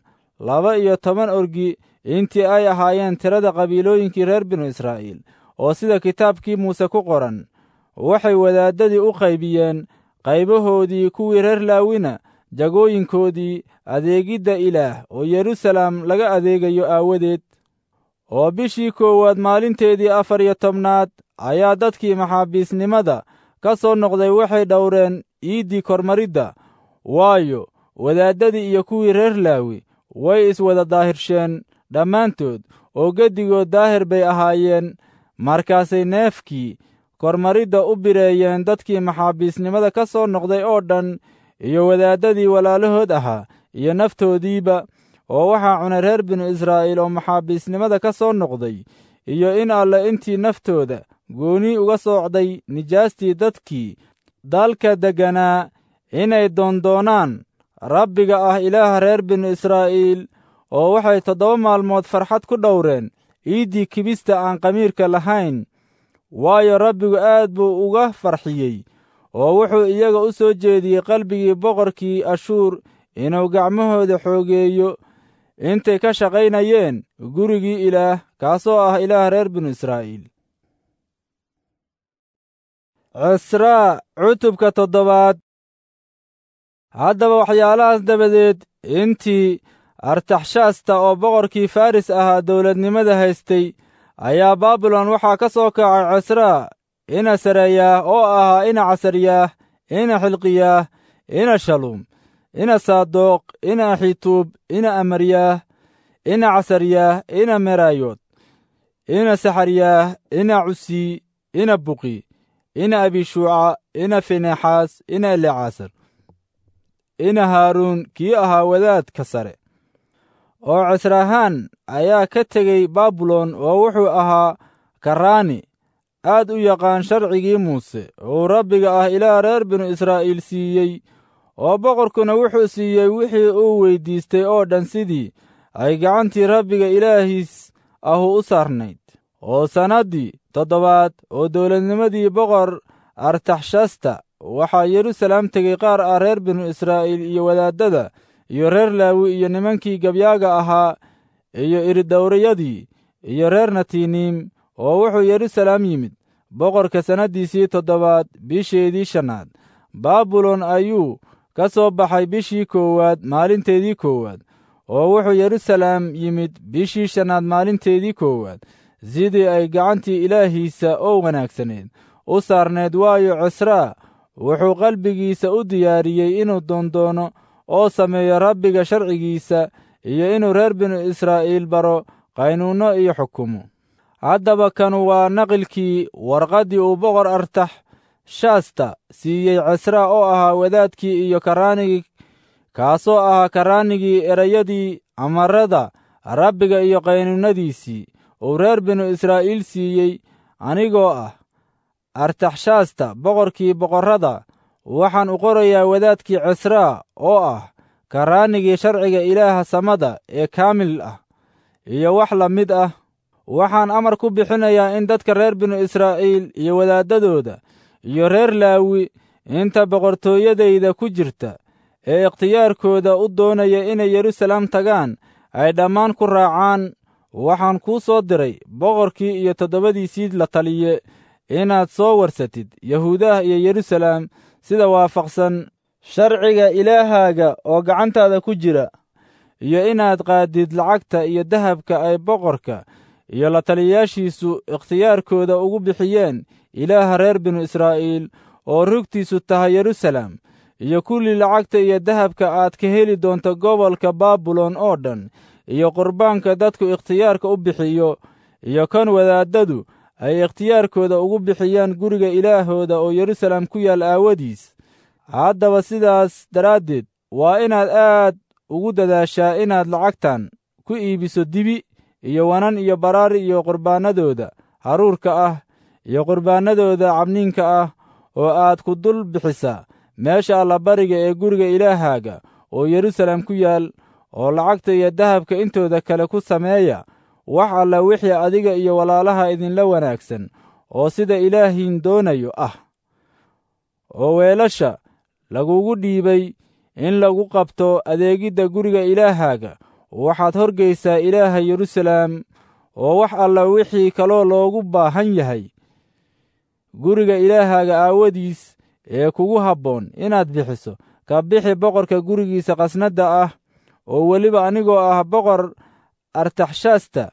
12 orgi, intii ay ahaayeen tirada qabiilooyinkii reer binu israa'iil, oo sida kitaabkii muuse ku qoran. waxay wadaaddadii u qaybiyeen qaybahoodii, kuwii reer laawina jagooyinkoodii adeegidda ilaah oo yeruusaalem laga adeegayo aawadeed. oo bishii koowaad maalinteedii 14 ayaa dadkii maxaabiisnimada ka soo noqday waxay dhowreen iiddii kormaridda, waayo wadaaddadii iyo kuwii reer Laawi way iswada daahirsheen dhammaantood, oo geddigood daahir bay ahaayeen. markaasay neefkii kormaridda u bireeyeen dadkii maxaabiisnimada ka soo noqday oo dhan, iyo wadaaddadii walaalahood ahaa, iyo naftoodiiba. oo waxaa cunay reer binu Israa'iil oo maxaabiisnimada ka soo noqday, iyo in alle intii naftooda gooni uga soocday nijaastii dadkii dalka degganaa, inay doondoonaan Rabbiga ah Ilaaha reer binu Israa'iil. oo waxay 7 maalmood farxad ku dhowreen iiddii kibista aan qamiirka lahayn, waayo Rabbigu aad buu uga farxiyey, oo wuxuu iyaga u soo jeediyey qalbigii boqorkii Ashuur inuu gacmahooda xoogeeyo intay ka shaqaynayeen gurigii Ilaah, kaasoo ah Ilaaha reer binu Israa'iil. Cisraa cutubka 7. haddaba waxyaalahaas dabadeed, intii Artaxshasta oo boqorkii Faris ahaa dawladnimada haystay, ayaa Baabilon waxaa ka soo kacay Cisraa ina Sarayaah oo ahaa ina Casaryaah, ina Xilqiyaah, ina Shaluum, ina Saadoq, ina Axituub, ina Amaryaah, ina Casaryaah, ina Merayoot, ina Saxaryaah, ina Cusii, ina Buqi, ina Abishuuca, ina Finexaas, ina Elecaasar, ina Haaruun kii ahaa wadaadka sare. oo Cisrahaan ayaa ka tegey Baabilon, oo wuxuu ahaa karraani aad u yaqaan sharcigii Muuse oo Rabbiga ah Ilaah reer binu Israa'iil siiyey. oo boqorkuna wuxuu siiyey wixii uu weyddiistay oo dhan sidii ay gacantii Rabbiga Ilaahiis ahu u saarnayd. oo sannaddii 7 oo dawladnimadii boqor Artaxshasta waxaa Yeruusaalem tegey qaar ah reer binu Israa'iil, iyo wadaaddada, iyo reer Laawi, iyo nimankii gabyaaga ahaa, iyo iridowrayadii, iyo reer Natiiniim. oo wuxuu Yeruusaalem yimid boqorka sannaddiisii 7 bisheedii 5. Baabilon ayuu ka soo baxay bishii 1 maalinteedii 1. oo wuxuu Yeruusaalem yimid bishii 5 maalinteedii 1, sidii ay gacantii Ilaahiisa oo wanaagsaneed u saarneed, waayo Cisraa wuxuu qalbigiisa u diyaariyey inuu doondoono oo sameeyo Rabbiga sharcigiisa, iyo inuu reer binu Israa'iil baro qaynuunno iyo xukumo. haddaba kanu waa naqilkii warqaddii uu boqor Artaxshasta siiyey Cisraa oo ahaa wadaadkii iyo karraanigii, kaasoo ahaa karraanigii erayadii amarada Rabbiga iyo qaynuunnadiisii uu reer binu Israa'iil siiyey. anigoo ah Artaxshasta boqorkii boqorrada, waxaan u qorayaa wadaadkii Cisraa oo ah karraanigii sharciga Ilaaha samada ee kaamil ah, iyo wax la mid ah. waxaan amar ku bixinayaa in dadka reer binu Israa'iil iyo wadaaddadooda iyo reer Laawi inta boqortooyadayda ku jirta ee ikhtiyaarkooda u doonaya inay Yeruusaalem tagaan ay dhammaan ku raacaan. waxaan kuu soo diray boqorkii iyo 7diisii la taliye inaad soo warsatid Yahuudaha iyo Yeruusaalem sida waafaqsan sharciga Ilaahaaga oo gacantaada ku jira, iyo inaad qaadid lacagta iyo dahabka ay boqorka iyo la taliyayaashiisu ikhtiyaarkooda ugu bixiyeen Ilaaha reer binu Israa'iil oo rugtiisu tahay Yeruusaalem, iyo kulli lacagta iyo dahabka aad ka heli doonto gobolka Baabilon oo dhan, iyo qurbaanka dadku ikhtiyaarka u bixiyo, iyo kan wadaaddadu ay ikhtiyaarkooda ugu bixiyaan guriga Ilaahooda oo Yeruusaalem ku yaal aawadiis. haddaba sidaas daraaddeed waa inaad aad ugu dadaashaa inaad lacagtan ku iibiso dibi iyo wanan iyo baraar iyo qurbaannadooda haruurka ah iyo qurbaannadooda cabniinka ah, oo aad ku dul bixisaa meesha allabariga ee guriga Ilaahaaga oo Yeruusaalem ku yaal. oo lacagta iyo dahabka intooda kale ku sameeya wax alla wixii adiga iyo walaalaha idinla wanaagsan oo sida Ilaahiin doonayo ah. oo weelasha lagugu dhiibay in lagu qabto adeegidda guriga Ilaahaaga waxaad horgaysaa Ilaaha Yeruusaalem, oo wax alla wixii kaloo loogu baahan yahay guriga Ilaahaaga aawadiis ee kugu habboon inaad bixiso, ka bixi boqorka gurigiisa qasnadda ah. oo weliba anigoo ah boqor Artaxshasta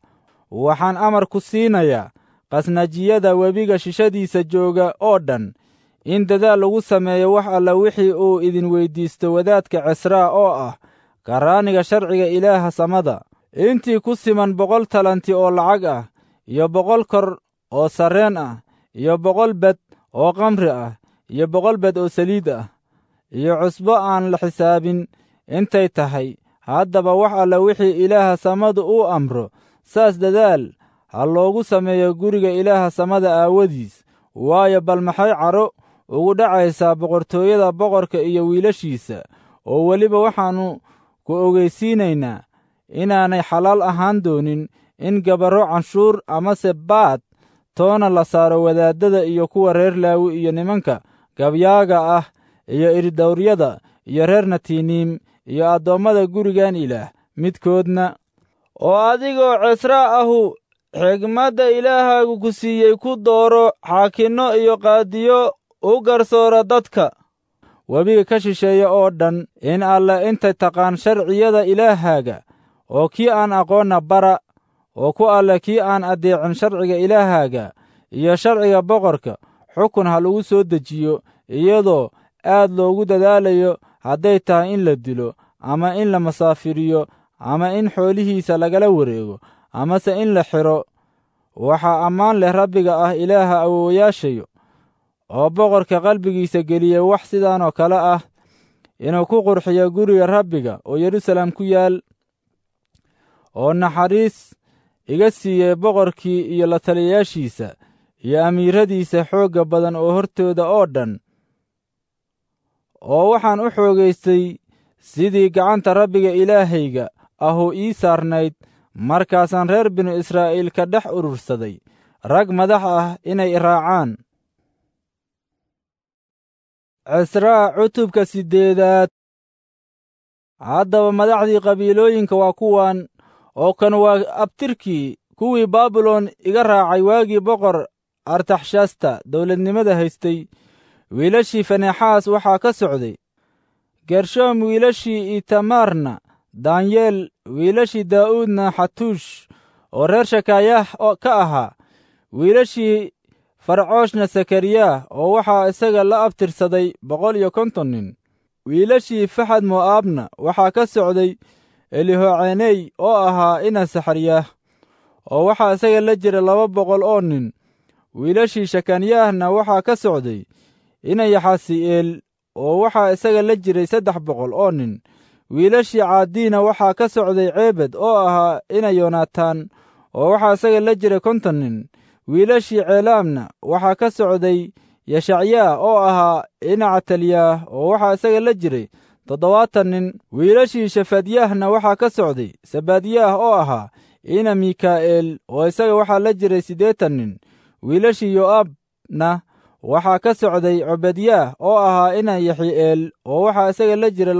waxaan amar ku siinayaa qasnajiyada webiga shishadiisa jooga oo dhan in dadaal lagu sameeyo wax alla wixii uu idin weyddiisto wadaadka Cesraa oo ah karraaniga sharciga Ilaaha samada, intii ku siman 100 talanti oo lacag ah, iyo 100 kor oo sarreen ah, iyo 100 bed oo khamri ah, iyo 100 bed oo saliid ah, iyo cusbo aan la xisaabin intay tahay. Haddaba wax alla wixii Ilaaha samadu uu amro, saas dadaal ha loogu sameeyo guriga Ilaaha samada aawadiis. Waayo bal maxay caro ugu dhacaysaa boqortooyada boqorka iyo wiilashiisa? Oo weliba waxaannu ku ogeysiinaynaa inaanay xalaal ahaan doonin in gabarro canshuur amase baad toona la saaro wadaaddada iyo kuwa reer Laawi iyo nimanka gabyaaga ah iyo irdawryada iyo reer Natiiniim iyo addoommada gurigan Ilaah midkoodna. oo adigoo Cesraa ahu xigmadda Ilaahaagu ku siiyey ku dooro xaakinno iyo qaadiyo u garsoora dadka webiga ka shisheeya oo dhan, in alle intay taqaan sharciyada Ilaahaaga, oo kii aan aqoonna bara, oo ku alle kii aan addeecin sharciga Ilaahaaga iyo sharciga boqorka xukun ha lagu soo dejiyo, iyadoo aad loogu dadaalayo hadday tahay in la dilo ama in la masaafiriyo ama in xoolihiisa lagala wareego amase in la xidho. waxaa ammaan leh Rabbiga ah Ilaaha awoowayaashayo, oo boqorka qalbigiisa geliya wax sidaan oo kale ah, inuu ku qurxiyo guriga Rabbiga oo Yeruusaalem ku yaal, oo naxariis iga siiyey boqorkii iyo la taliyayaashiisa iyo amiiradiisa xoogga badan oo hortooda oo dhan. oo waxaan u xoogaystay sidii gacanta Rabbiga Ilaahayga ahu ii saarnayd, markaasaan reer binu Israa'iil ka dhex urursaday rag madax ah inay i raacaan. Cesraa cutubka 8. Haddaba madaxdii qabiilooyinka waa kuwan, oo kan waa abtirkii kuwii Baabilon iga raacay waagii boqor Artaxshasta dawladnimada haystay. wiilashii Finexaas waxaa ka socday Gershoom, wiilashii Itamaarna Daanyeel, wiilashii Daa'uudna Xatuush oo reer Shakaayah ka ahaa, wiilashii Farcooshna Sakariya oo waxaa isaga la abtirsaday 150 nin. wiilashii Faxad Mo'aabna waxaa ka socday Elihoceney oo ahaa ina Saxariyah, oo waxaa isaga la jira 200 oo nin. wiilashii Shekanyahna waxaa ka socday ina Yaxasi'eel, oo waxaa isaga la jiray 300 oo nin. wiilashii Caadiina waxaa ka socday Ceebed oo ahaa ina Yonatan, oo waxaa isaga la jiray 50 nin. wiilashii Ceelaamna waxaa ka socday Yeshacyaa oo ahaa ina Catalyaah, oo waxaa isaga la jiray 70 nin. wiilashii Shefadiyahna waxaa ka socday Sabaadiyah oo ahaa ina Mikaa'eel, oo isaga waxaa la jiray 80 nin. wiilashii Yo'aabna waxaa ka socday Cobadyaah oo ahaa ina Yaxi'eel, oo waxaa isaga la jiray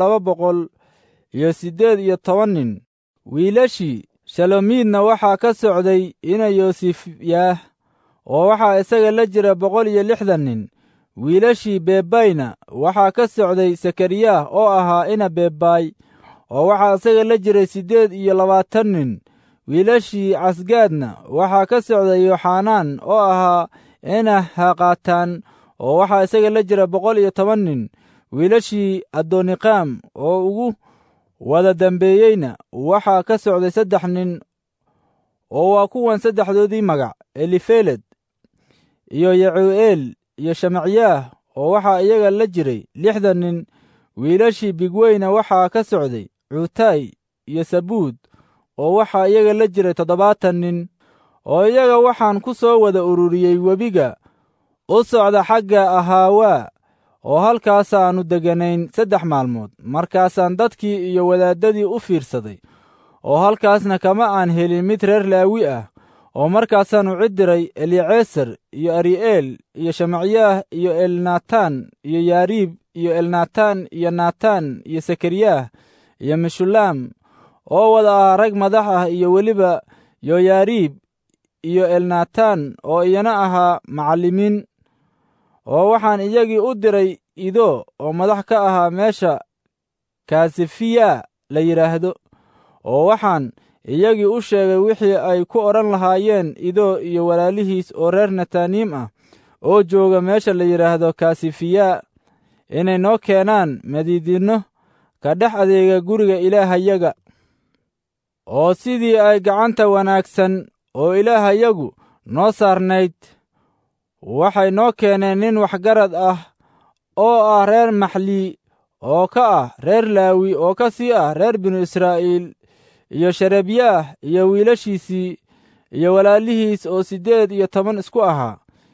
218 nin. wiilashii Shalomiidna waxaa ka socday ina Yoosifyaah, oo waxaa isaga la jira 160 nin. wiilashii Bebayna waxaa ka socday Sakariyah oo ahaa ina Bebaay, oo waxaa isaga la jiray 28 nin. wiilashii Casgaadna waxaa ka socday Yoxanaan oo ahaa ina Haqataan, oo waxaa isaga la jira 110 nin. wiilashii Adoniqaam oo ugu wada dambeeyeyna waxaa ka socday 3 nin, oo waa kuwan saddexdoodii magac: Elifeled iyo Yacuu'eel iyo Shamacyaah, oo waxaa iyaga la jiray 60 nin. wiilashii Bigweyna waxaa ka socday Cuutay iyo Sabuud, oo waxaa iyaga la jiray 70 nin. oo iyaga waxaan ku soo wada ururiyey webiga u socda xagga Ahaawaa, oo halkaasaannu deganayn 3 maalmood. markaasaan dadkii iyo wadaaddadii u fiirsaday, oo halkaasna kama aan helin mid reer Laawi ah. oo markaasaannu cid diray Eliceesar iyo Ari'eel iyo Shamacyaah iyo Elnatan iyo Yaariib iyo Elnatan iyo Natan iyo Sakariyah iyo Meshulaam, oo wada ah rag madax ah, iyo weliba Yoyaariib iyo Elnatan oo iyana ahaa macallimiin. oo waxaan iyagii u diray Ido oo madax ka ahaa meesha Kaasifiya la yidhaahdo, oo waxaan iyagii u sheegay wixii ay ku odhan lahaayeen idoo iyo walaalihiis oo reer netaniim ah oo jooga meesha la yidhaahdo kasifiyaa inay noo keenaan madiidinno ka dhex adeega guriga ilaahayaga. oo sidii ay gacanta wanaagsan oo ilaahayagu noo saarnayd waxay noo keeneen nin waxgarad ah oo ah reer maxlii oo ka ah reer laawi oo ka sii ah reer binu israa'iil, iyo sherebyaah iyo wiilashiisii iyo walaalihiis oo 18 isku ahaa,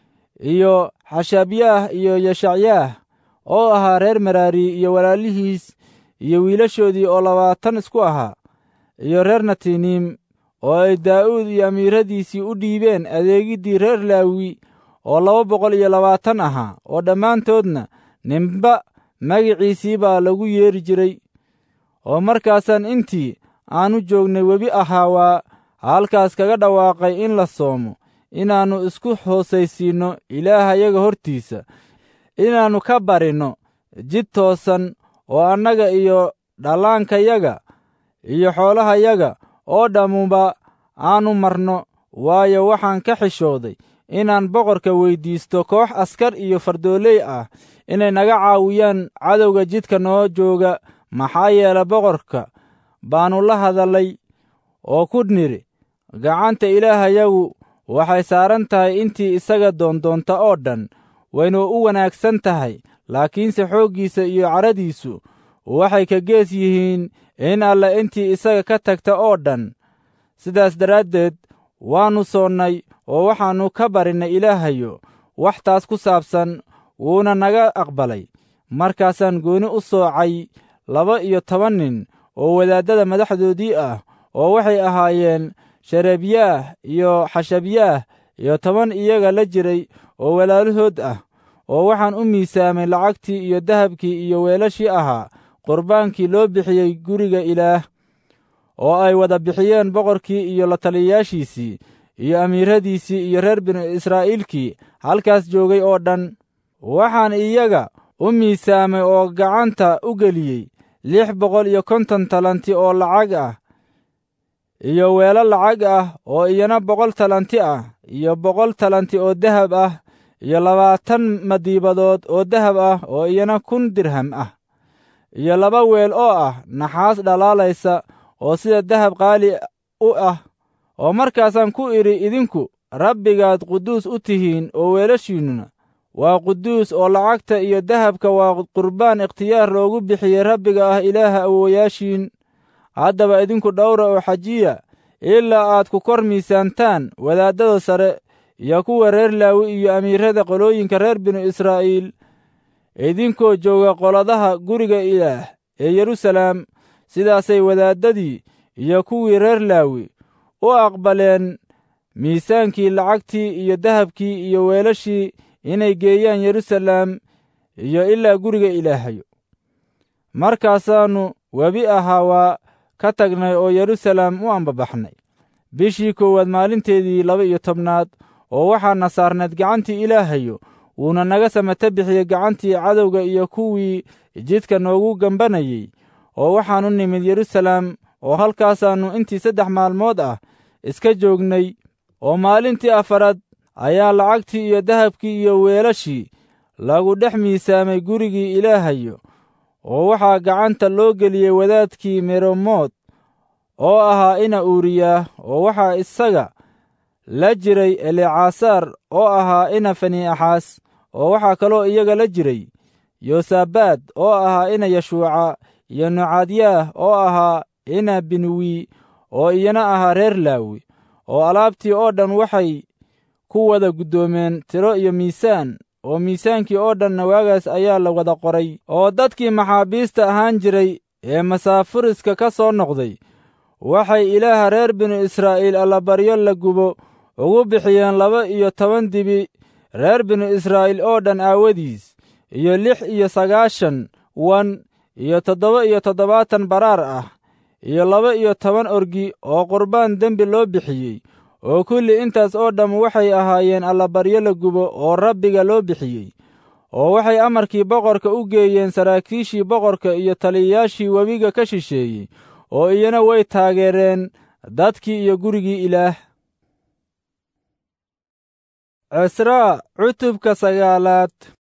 iyo xashabyaah iyo yeshacyaah oo ahaa reer meraari iyo walaalihiis iyo wiilashoodii oo 20 isku ahaa, iyo reer natiniim oo ay daa'uud iyo amiiradiisii u dhiibeen adeegiddii reer laawi oo 220 ahaa, oo dhammaantoodna ninba magiciisii baa lagu yeeri jiray. oo markaasaan intii aanu joognay webi Ahawaa halkaas kaga dhawaaqay in la soomo, inaannu isku hoosaysiinno ilaahayaga hortiisa, inaannu ka barinno jid toosan oo annaga iyo dhallaankayaga iyo xoolahayaga oo dhammuba aanu marno. waayo waxaan ka xishooday inaan boqorka weyddiisto koox askar iyo fardooley ah inay naga caawiyaan cadowga jidka noo jooga, maxaa yeele boqorka baannu la hadallay oo ku nidhi, gacanta ilaahayagu waxay saaran tahay intii isaga doondoonta oo dhan, waynu u wanaagsan tahay, laakiinse xooggiisa iyo caradiisu waxay ka gees yihiin in alle intii isaga ka tagta oo dhan. sidaas daraaddeed waannu soonnay oo waxaannu ka barinnay ilaahayo wax taas ku saabsan, wuuna naga aqbalay. markaasaan gooni u soocay 12 nin oo wadaaddada madaxdoodii ah, oo waxay ahaayeen sherebyaah iyo xashabyaah iyo 10 iyaga la jiray oo walaalahood ah. oo waxaan u miisaamay lacagtii iyo dahabkii iyo weelashii ahaa qurbaankii loo bixiyey guriga ilaah, oo ay wada bixiyeen boqorkii iyo la taliyayaashiisii iyo amiiradiisii iyo reer binu israa'iilkii halkaas joogay oo dhan. waxaan iyaga u miisaamay oo gacanta u geliyey 650 talanti oo lacag ah, iyo weelo lacag ah oo iyana 100 talanti ah, iyo 100 talanti oo dahab ah, iyo 20 madiibadood oo dahab ah oo iyana 1,000 dirham ah, iyo 2 weel oo ah naxaas dhalaalaysa oo sida dahab qaali u ah. oo markaasaan ku idhi, idinku rabbigaad quduus u tihiin oo weelashiinnuna waa quduus, oo lacagta iyo dahabka waa qurbaan ikhtiyaar loogu bixiyey rabbiga ah ilaaha awoowayaashiin. haddaba idinku dhowra oo xajiya ilaa aad ku kor miisaantaan wadaaddada sare iyo kuwa reer laawi iyo amiirada qolooyinka reer binu israa'iil, idinkoo jooga qoladaha guriga ilaah ee Yeruusalaam. sidaasay wadaaddadii iyo kuwii reer laawi u aqbaleen miisaankii lacagtii iyo dahabkii iyo weelashii inay geeyaan Yeruusalaam iyo ilaa guriga ilaahayo. markaasaannu webi Ahawaa ka tagnay oo Yeruusalaam u ambabaxnay bishii 1 maalinteedii 12 oo waxaana saarnayd gacantii ilaahayo, wuuna naga samata bixiyey gacantii cadowga iyo kuwii jidka noogu gambanayey. oo waxaannu nimid Yeruusalaam, oo halkaasaannu intii 3 maalmood ah iska joognay. oo maalintii afaraad ayaa lacagtii iyo dahabkii iyo weelashii lagu dhex miisaamay gurigii ilaahayo, oo waxaa gacanta loo geliyey wadaadkii meremoot oo ahaa ina uuriyaah, oo waxaa isaga la jiray elecasaar oo ahaa ina faniixaas, oo waxaa kaloo iyaga la jiray yosabaad oo ahaa ina yashuuca, iyo nucaadyaah oo ahaa ina binuwi oo iyana ahaa reer laawi. oo alaabtii oo dhan waxay ku wada guddoomeen tiro iyo miisaan, oo miisaankii oo dhanna waagaas ayaa la wada qoray. oo dadkii maxaabiista ahaan jiray ee masaafuriska ka soo noqday waxay ilaaha reer binu israa'iil allabaryo la gubo ugu bixiyeen 12 dibi reer binu israa'iil oo dhan aawadiis, iyo 96 wan, iyo 7 baraar ah, iyo 12 orgi oo qurbaan dembi loo bixiyey. oo kulli intaas oo dhamm waxay ahaayeen allabaryo la gubo oo rabbiga loo bixiyey. oo waxay amarkii boqorka u geeyeen saraakiishii boqorka iyo taliyayaashii webiga ka shisheeyey, oo iyana way taageereen dadkii iyo gurigii ilaah. cisraa cutubka 9.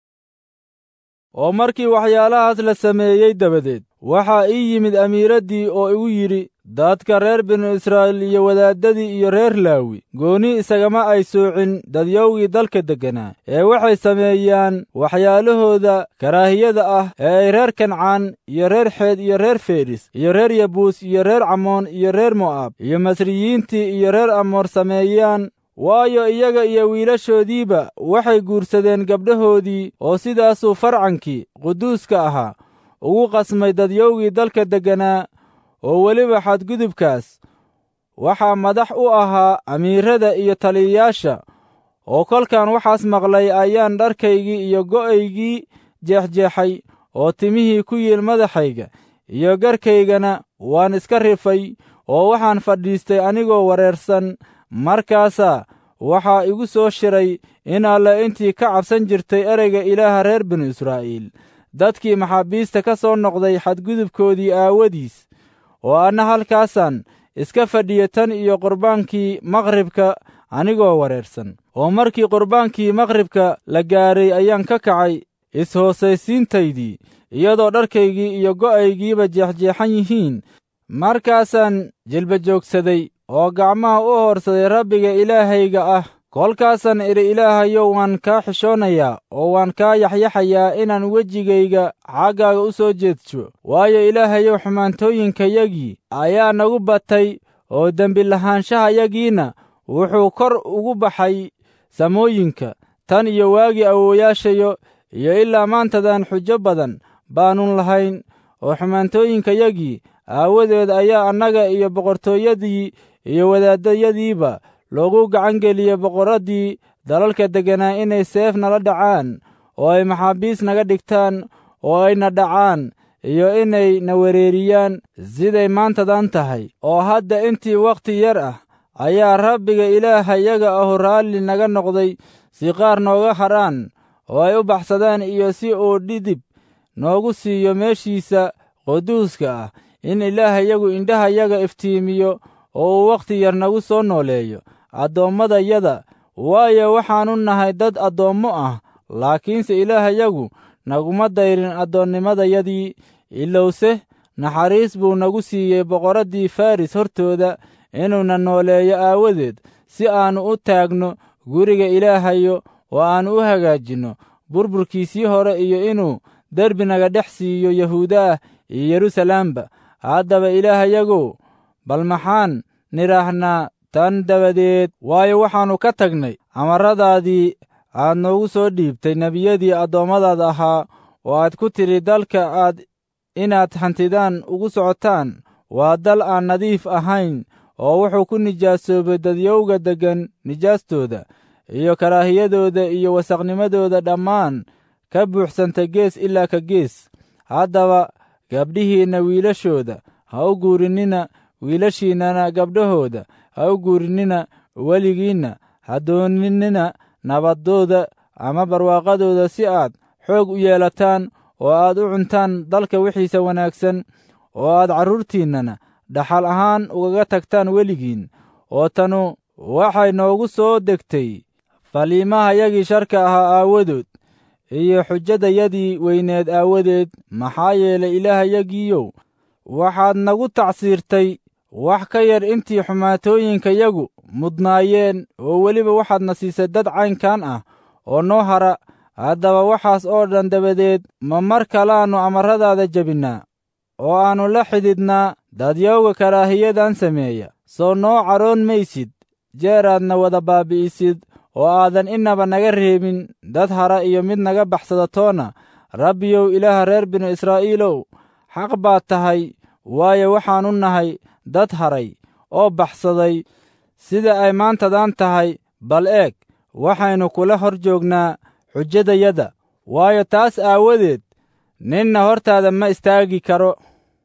oo markii waxyaalahaas la sameeyey dabadeed waxaa ii yimid amiiraddii oo igu yidhi, dadka reer binu israa'iil iyo wadaaddadii iyo reer laawi gooni isagama ay soocin dadyowgii dalka degganaa, ee waxay sameeyaan waxyaalahooda karaahiyada ah ee ay reer kancaan iyo reer xeed iyo reer feris iyo reer yabuus iyo reer camoon iyo reer mo'aab iyo masriyiintii iyo reer amoor sameeyaan. waayo iyaga iyo wiilashoodiiba waxay guursadeen gabdhahoodii, oo sidaasuu farcankii quduuska ahaa ugu qasmay dadyowgii dalka degganaa. oo weliba xadgudubkaas waxaa madax u ahaa amiirada iyo taliyayaasha. oo kolkaan waxaas maqlay ayaan dharkaygii iyo go'aygii jeexjeexay, oo timihii ku yiil madaxayga iyo garkaygana waan iska rifay, oo waxaan fadhiistay anigoo wareersan. markaasaa waxaa igu soo shiray in alle intii ka cabsan jirtay ereyga ilaaha reer binu israa'iil, dadkii maxaabiista ka soo noqday xadgudubkoodii aawadiis. oo anna halkaasaan iska fadhiyo tan iyo qurbaankii maqribka anigoo wareersan. oo markii qurbaankii maqribka la gaaray ayaan ka kacay is-hoosaysiintaydii, iyadoo dharkaygii iyo go'aygiiba jeexjeexan yihiin. markaasaan jilba joogsaday oo gacmaha u hoorsaday rabbiga ilaahayga ah. kolkaasaan idhi, ilaahayow, waan kaa xishoonayaa oo waan kaa yaxyaxayaa inaan wejigayga xaggaaga u soo jeedsho. waayo ilaahayow, xumaantooyinkayagii ayaa nagu batay, oo dembi lahaanshahayagiina wuxuu kor ugu baxay samooyinka. tan iyo waagii awoowayaashayo iyo ilaa maantadan xujo badan baannun lahayn, oo xumaantooyinkayagii aawadeed ayaa annaga iyo boqortooyadii iyo wadaaddayadiiba loogu gacan geliyey boqorraddii dalalka degganaa inay seef nala dhacaan, oo ay maxaabiis naga dhigtaan, oo ayna dhacaan, iyo inay na wereeriyaan siday maantadan tahay. oo hadda intii wakhti yar ah ayaa rabbiga ilaahayaga ahu raalli naga noqday si qaar nooga haraan oo ay u baxsadaan, iyo si uu dhidib noogu siiyo meeshiisa quduuska ah, in ilaahayagu indhahayaga iftiimiyo oo uu wakhti yar nagu soo nooleeyo addoommadayada. waayo waxaannu nahay dad addoommo ah, laakiinse ilaahayagu naguma dayrin addoonnimadayadii. ilowse naxariis buu nagu siiyey boqorraddii faris hortooda inuuna nooleeyo aawadeed, si aannu u taagno guriga ilaahayo oo aannu u hagaajinno burburkiisii hore, iyo inuu derbi naga dhex siiyo yahuudaah iyo yeruusalaamba. haddaba ilaahayagow, bal maxaan nidhaahnaa tan dabadeed? waayo waxaannu ka tagnay amarradaadii aad noogu soo dhiibtay nebiyadii addoommadaada ahaa, oo aad ku tidhi, dalka inaad hantidaan ugu socotaan waa dal aan nadiif ahayn, oo wuxuu ku nijaasoobay dadyowga deggan nijaastooda iyo karaahiyadooda iyo wasaqnimadooda dhammaan ka buuxsanta gees ilaa ka gees. haddaba gabdhihiinna wiilashooda ha u guurinnina, wiilashiinnana gabdhahooda ha u guurinnina. weligiinna ha dooninnina nabaddooda ama barwaaqadooda, si aad xoog u yeelataan oo aad u cuntaan dalka wixiisa wanaagsan, oo aad carruurtiinnana dhaxal ahaan ugaga tagtaan weligiin. oo tanu waxay noogu soo degtay faliimahayagii sharka ahaa aawadood iyo xujadayadii weyneed aawadeed. maxaa yeelay ilaahayagiiyow, waxaad nagu tacsiirtay wax ka yar intii xumaatooyinkayagu mudnaayeen, oo weliba waxaadna siisay dad caynkan ah oo noo hara. haddaba waxaas oo dhan dabadeed ma mar kalaannu amarradaada jebinnaa, oo aannu la xididnaa dadyowga karaahiyadan sameeya? soo noo caroon maysid jeeraadna wada baabi'isid, oo aadan innaba naga reebin dad hara iyo mid naga baxsada toona? rabbiyow, ilaaha reer binu israa'iilow, xaq baad tahay, waayo waxaannu nahay dad haray oo baxsaday sida ay maantadan tahay. bal eeg, waxaynu kula hor joognaa xujadayada, waayo taas aawadeed ninna hortaada ma istaagi karo.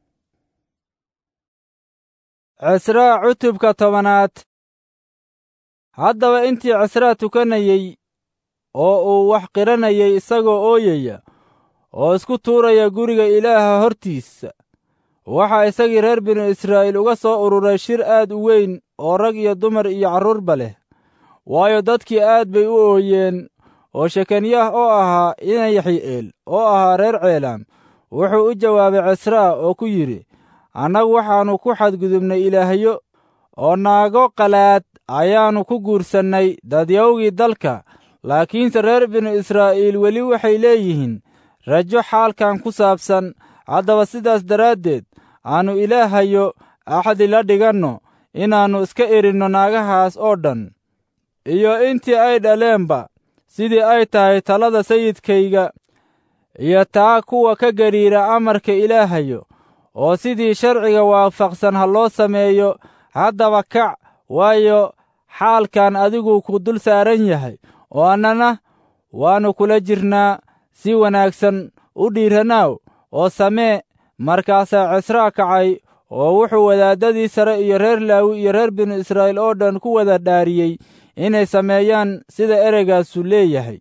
cisraa cutubka 10. haddaba intii cisraa tukanayey oo uu wax qiranayay isagoo ooyaya oo isku tuuraya guriga ilaaha hortiisa, waxaa isagii reer binu israa'iil uga soo ururay shir aad u weyn oo rag iyo dumar iyo carruurba leh, waayo dadkii aad bay u ooyeen. oo shekaniyah oo ahaa ina yaxi'eel oo ahaa reer ceelaam wuxuu u jawaabay cisraa oo ku yidhi, annagu waxaannu ku xadgudubnay ilaahyo oo naago qalaad ayaannu ku guursannay dadyawgii dalka, laakiinse reer binu israa'iil weli waxay leeyihiin rajo xaalkan ku saabsan. haddaba sidaas daraaddeed aannu ilaahayo axdi la dhiganno inaannu iska erinno naagahaas oo dhan iyo intii ay dhaleenba, sidii ay tahay talada sayidkayga iyo taa kuwa ka gariira amarka ilaahayo, oo sidii sharciga waafaqsan ha loo sameeyo. haddaba kac, waayo xaalkan adiguu ku dul saaran yahay, oo annana waannu kula jirnaa. si wanaagsan u dhiiranaaw oo samee. markaasaa cisraa kacay oo wuxuu wadaaddadii sare iyo reer laawi iyo reer binu israa'iil oo dhan ku wada dhaariyey inay sameeyaan sida ereygaasu leeyahay,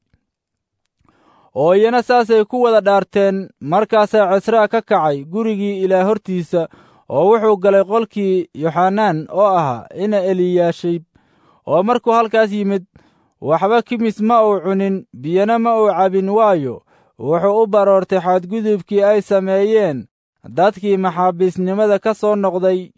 oo iyana saasay ku wada dhaarteen. markaasaa cisraa ka kacay gurigii Ilaah hortiisa, oo wuxuu galay qolkii yoxanaan oo ahaa ina eliyaashib. oo markuu halkaas yimid, waxba kimis ma uu cunin, biyana ma uu cabin, waayo wuxuu u baroortay xadgudubkii ay sameeyeen dadkii maxaabiisnimada ka soo noqday.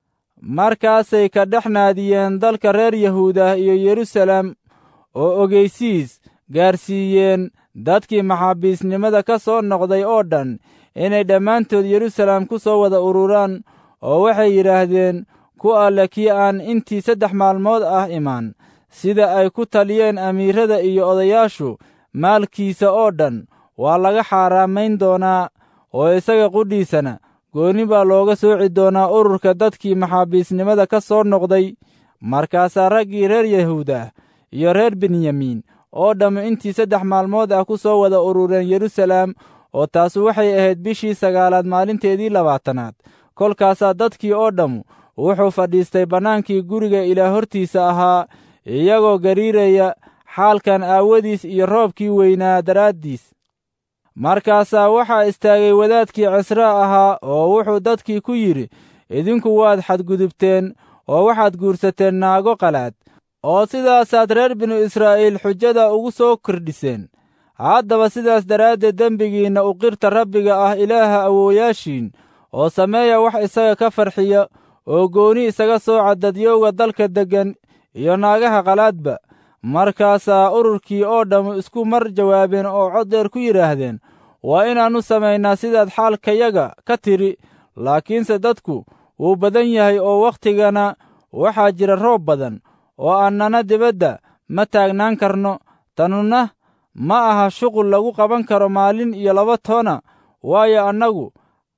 markaasay ka dhex naadiyeen dalka reer yahuuda iyo yeruusaalem, oo ogeysiis gaarsiiyeen dadkii maxaabiisnimada ka soo noqday oo dhan inay dhammaantood yeruusaalem ku soo wada ururaan. oo waxay yidhaahdeen, ku alle kii aan intii 3 maalmood ah imaan, sida ay ku taliyeen amiirrada iyo odayaashu, maalkiisa oo dhan waa laga xaaraamayn doonaa, oo isaga qudhiisana gooni baa looga sooci doonaa ururka dadkii maxaabiisnimada ka soo noqday. markaasaa raggii reer yahuuda iyo reer benyamiin oo dhammu intii 3 maalmood ah ku soo wada urureen yeruusaalem, oo taasu waxay ahayd bishii 9aad maalinteedii 20aad. kolkaasaa dadkii oo dhammu wuxuu fadhiistay bannaankii guriga Ilaah hortiisa ahaa, iyagoo gariiraya xaalkan aawadiis iyo roobkii weynaa daraaddiis. markaasaa waxaa istaagay wadaadkii cisraa ahaa, oo wuxuu dadkii ku yidhi, idinku waad xadgudubteen oo waxaad guursateen naago qalaad, oo sidaasaad reer binu israa'iil xujada ugu soo kordhiseen. haddaba sidaas daraaddeed dembigiinna u qirta Rabbiga ah Ilaaha awoowayaashiin, oo sameeya wax isaga ka farxiya, oo gooni isaga sooca dadyowga dalka deggan iyo naagaha qalaadba. markaasaa ururkii oo dhammu isku mar jawaabeen oo cod dheer ku yidhaahdeen, waa inaannu samaynaa sidaad xaalkayaga ka tidhi. laakiinse dadku wuu badan yahay, oo wakhtigana waxaa jira roob badan, oo annana dibadda ma taagnaan karno. tanuna ma aha shuqul lagu qaban karo maalin iyo 2 toona, waayo annagu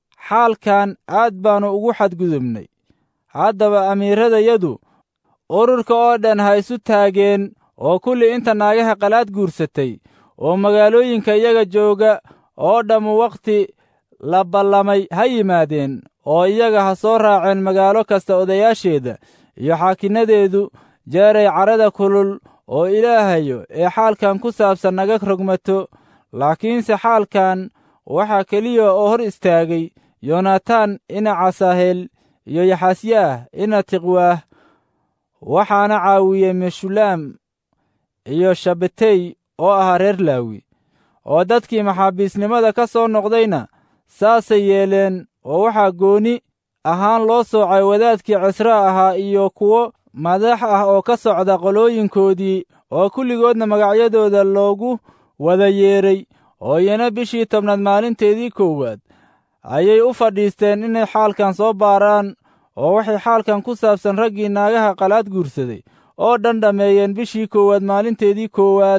xaalkan aad baannu ugu xadgudubnay. haddaba amiirradayadu ururka oo dhan ha isu taageen, oo kulli inta naagaha qalaad guursatay oo magaalooyinka iyaga jooga oo dhammu wakhti la ballamay ha yimaadeen, oo iyaga ha soo raaceen magaalo kasta odayaasheeda iyo xaakinnadeedu, jeeray carrada kulul oo ilaahayo ee xaalkan ku saabsan naga rogmato. laakiinse xaalkan waxaa keliya oo hor istaagay yonatan ina casaaheel iyo yaxasyaah ina tiqwaah, waxaana caawiyey meshulaam iyo shabbatey oo ahaa reer laawi. oo dadkii maxaabiisnimada ka soo noqdayna saasay yeeleen, oo waxaa gooni ahaan loo soocay wadaadkii cisraa ahaa iyo kuwo madax ah oo ka socda qolooyinkoodii, oo kulligoodna magacyadooda loogu wada yeedhay. oo iyana bishii 10aad maalinteedii 1 ayay u fadhiisteen inay xaalkan soo baaraan, oo waxay xaalkan ku saabsan raggii naagaha qalaad guursaday oo dhan dhammeeyeen bishii 1aad maalinteedii 1.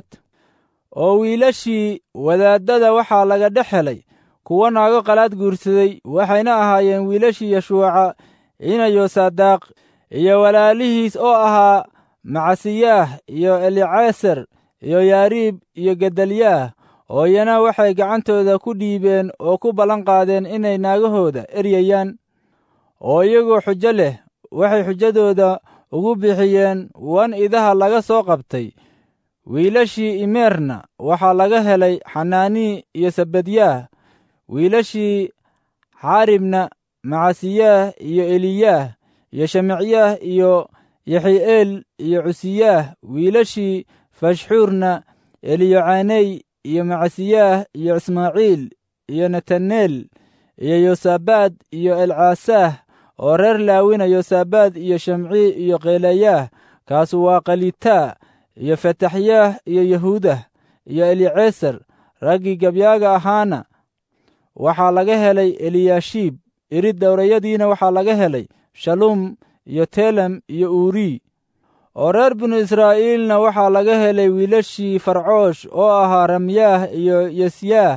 oo wiilashii wadaaddada waxaa laga dhex helay kuwo naago qalaad guursaday, waxayna ahaayeen wiilashii Yeshuuca ina Yosaadaaq iyo walaalihiis oo ahaa Macasiyaah iyo Eliceser iyo Yaariib iyo Gedalyaah. oo iyana waxay gacantooda ku dhiibeen oo ku ballan qaadeen inay naagahooda eryayaan. oo iyagoo xujo leh waxay xujadooda ugu bixiyeen 1 idaha laga soo qabtay. wiilashii Imeerna waxaa laga helay Xanaanii iyo Sabadyaah. wiilashii Xaaribna macasiyaah iyo eliyaah iyo shemacyaah iyo yaxi'eel iyo cusiyaah. wiilashii fashxuurna eliyocaney iyo macasiyaah iyo ismaaciil iyo netaneel iyo yosabaad iyo elcaasaah. oo reer laawina yosabaad iyo shimci iyo qelayaah. kaasu waa qalitaa iyo fataxyaah iyo yahuudah iyo eliceesar. raggii gabyaaga ahaana waxaa laga helay eliyashiib. irid dawrayadiina waxaa laga helay shaluum iyo telem iyo uuri. oo reer binu israa'iilna waxaa laga helay wiilashii farcoosh oo ahaa ramyaah iyo yesyaah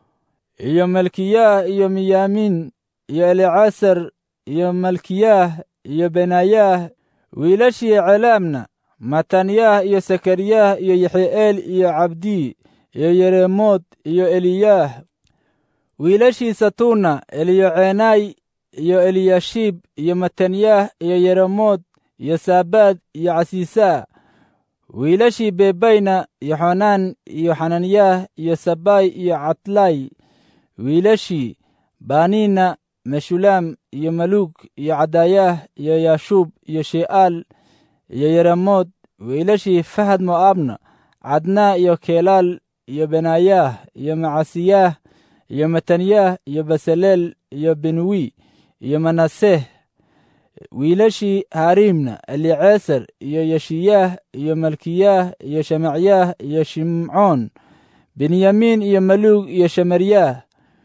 iyo malkiyaah iyo miyaamiin iyo elicaasar iyo malkiyaah iyo benayaah. wiilashii celaamna matanyaah iyo sakariyaah iyo yaxi'eel iyo cabdi iyo yereemoot iyo eliyaah. wiilashii satuuna eliyocenay iyo eliyashiib iyo matanyaah iyo yereemoot iyo sabaad iyo casiisaa. wiilashii bebayna yoxanaan iyo xananyaah iyo sabay iyo catlay. wiilashii baaniina meshulaam iyo maluug iyo cadayaah iyo yaashuub iyo she'aal iyo yereemoot. wiilashii fahad mo'aabna cadnaa iyo keelaal iyo benayaah iyo macasiyaah iyo matanyaah iyo basaleel iyo benwi iyo manaseh. wiilashii hariimna eliceesar iyo yeshiyaah iyo malkiyaah iyo shemacyaah iyo shimcoon benyamiin iyo maluug iyo shemaryaah.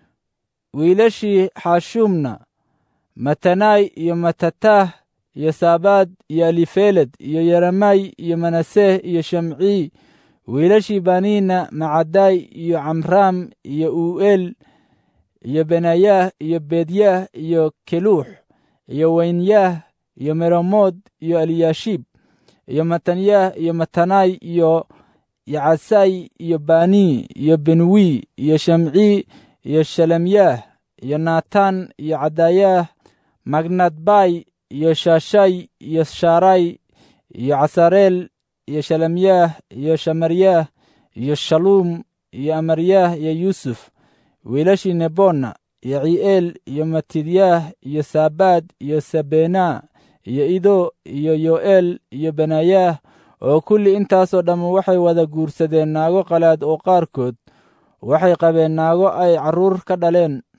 wiilashii xashuumna matanay iyo matataah iyo sabaad iyo elifeled iyo yeremay iyo manaseh iyo shimci. wiilashii baniina macaday iyo camraam iyo u'eel iyo benayaah iyo beedyaah iyo keluux iyo weynyaah iyo meremood iyo eliyashiib iyo matanyaah iyo matanay iyo yacasay iyo bani iyo benwi iyo shimci iyo shalemyaah iyo natan iyo cadayaah magnadbay iyo shashay iyo sharay iyo casareel iyo shalemyaah iyo shamaryaah iyo shaluum iyo amaryaah iyo yuusuf. wiilashii nebona yaci'eel iyo matidyaah iyo sabaad iyo sabena iyo ido iyo yo'eel iyo benayaah. oo kulli intaasoo dhamma waxay wada guursadeen naago qalaad oo qaarkood waxay qabeen naago ay carruur ka dhaleen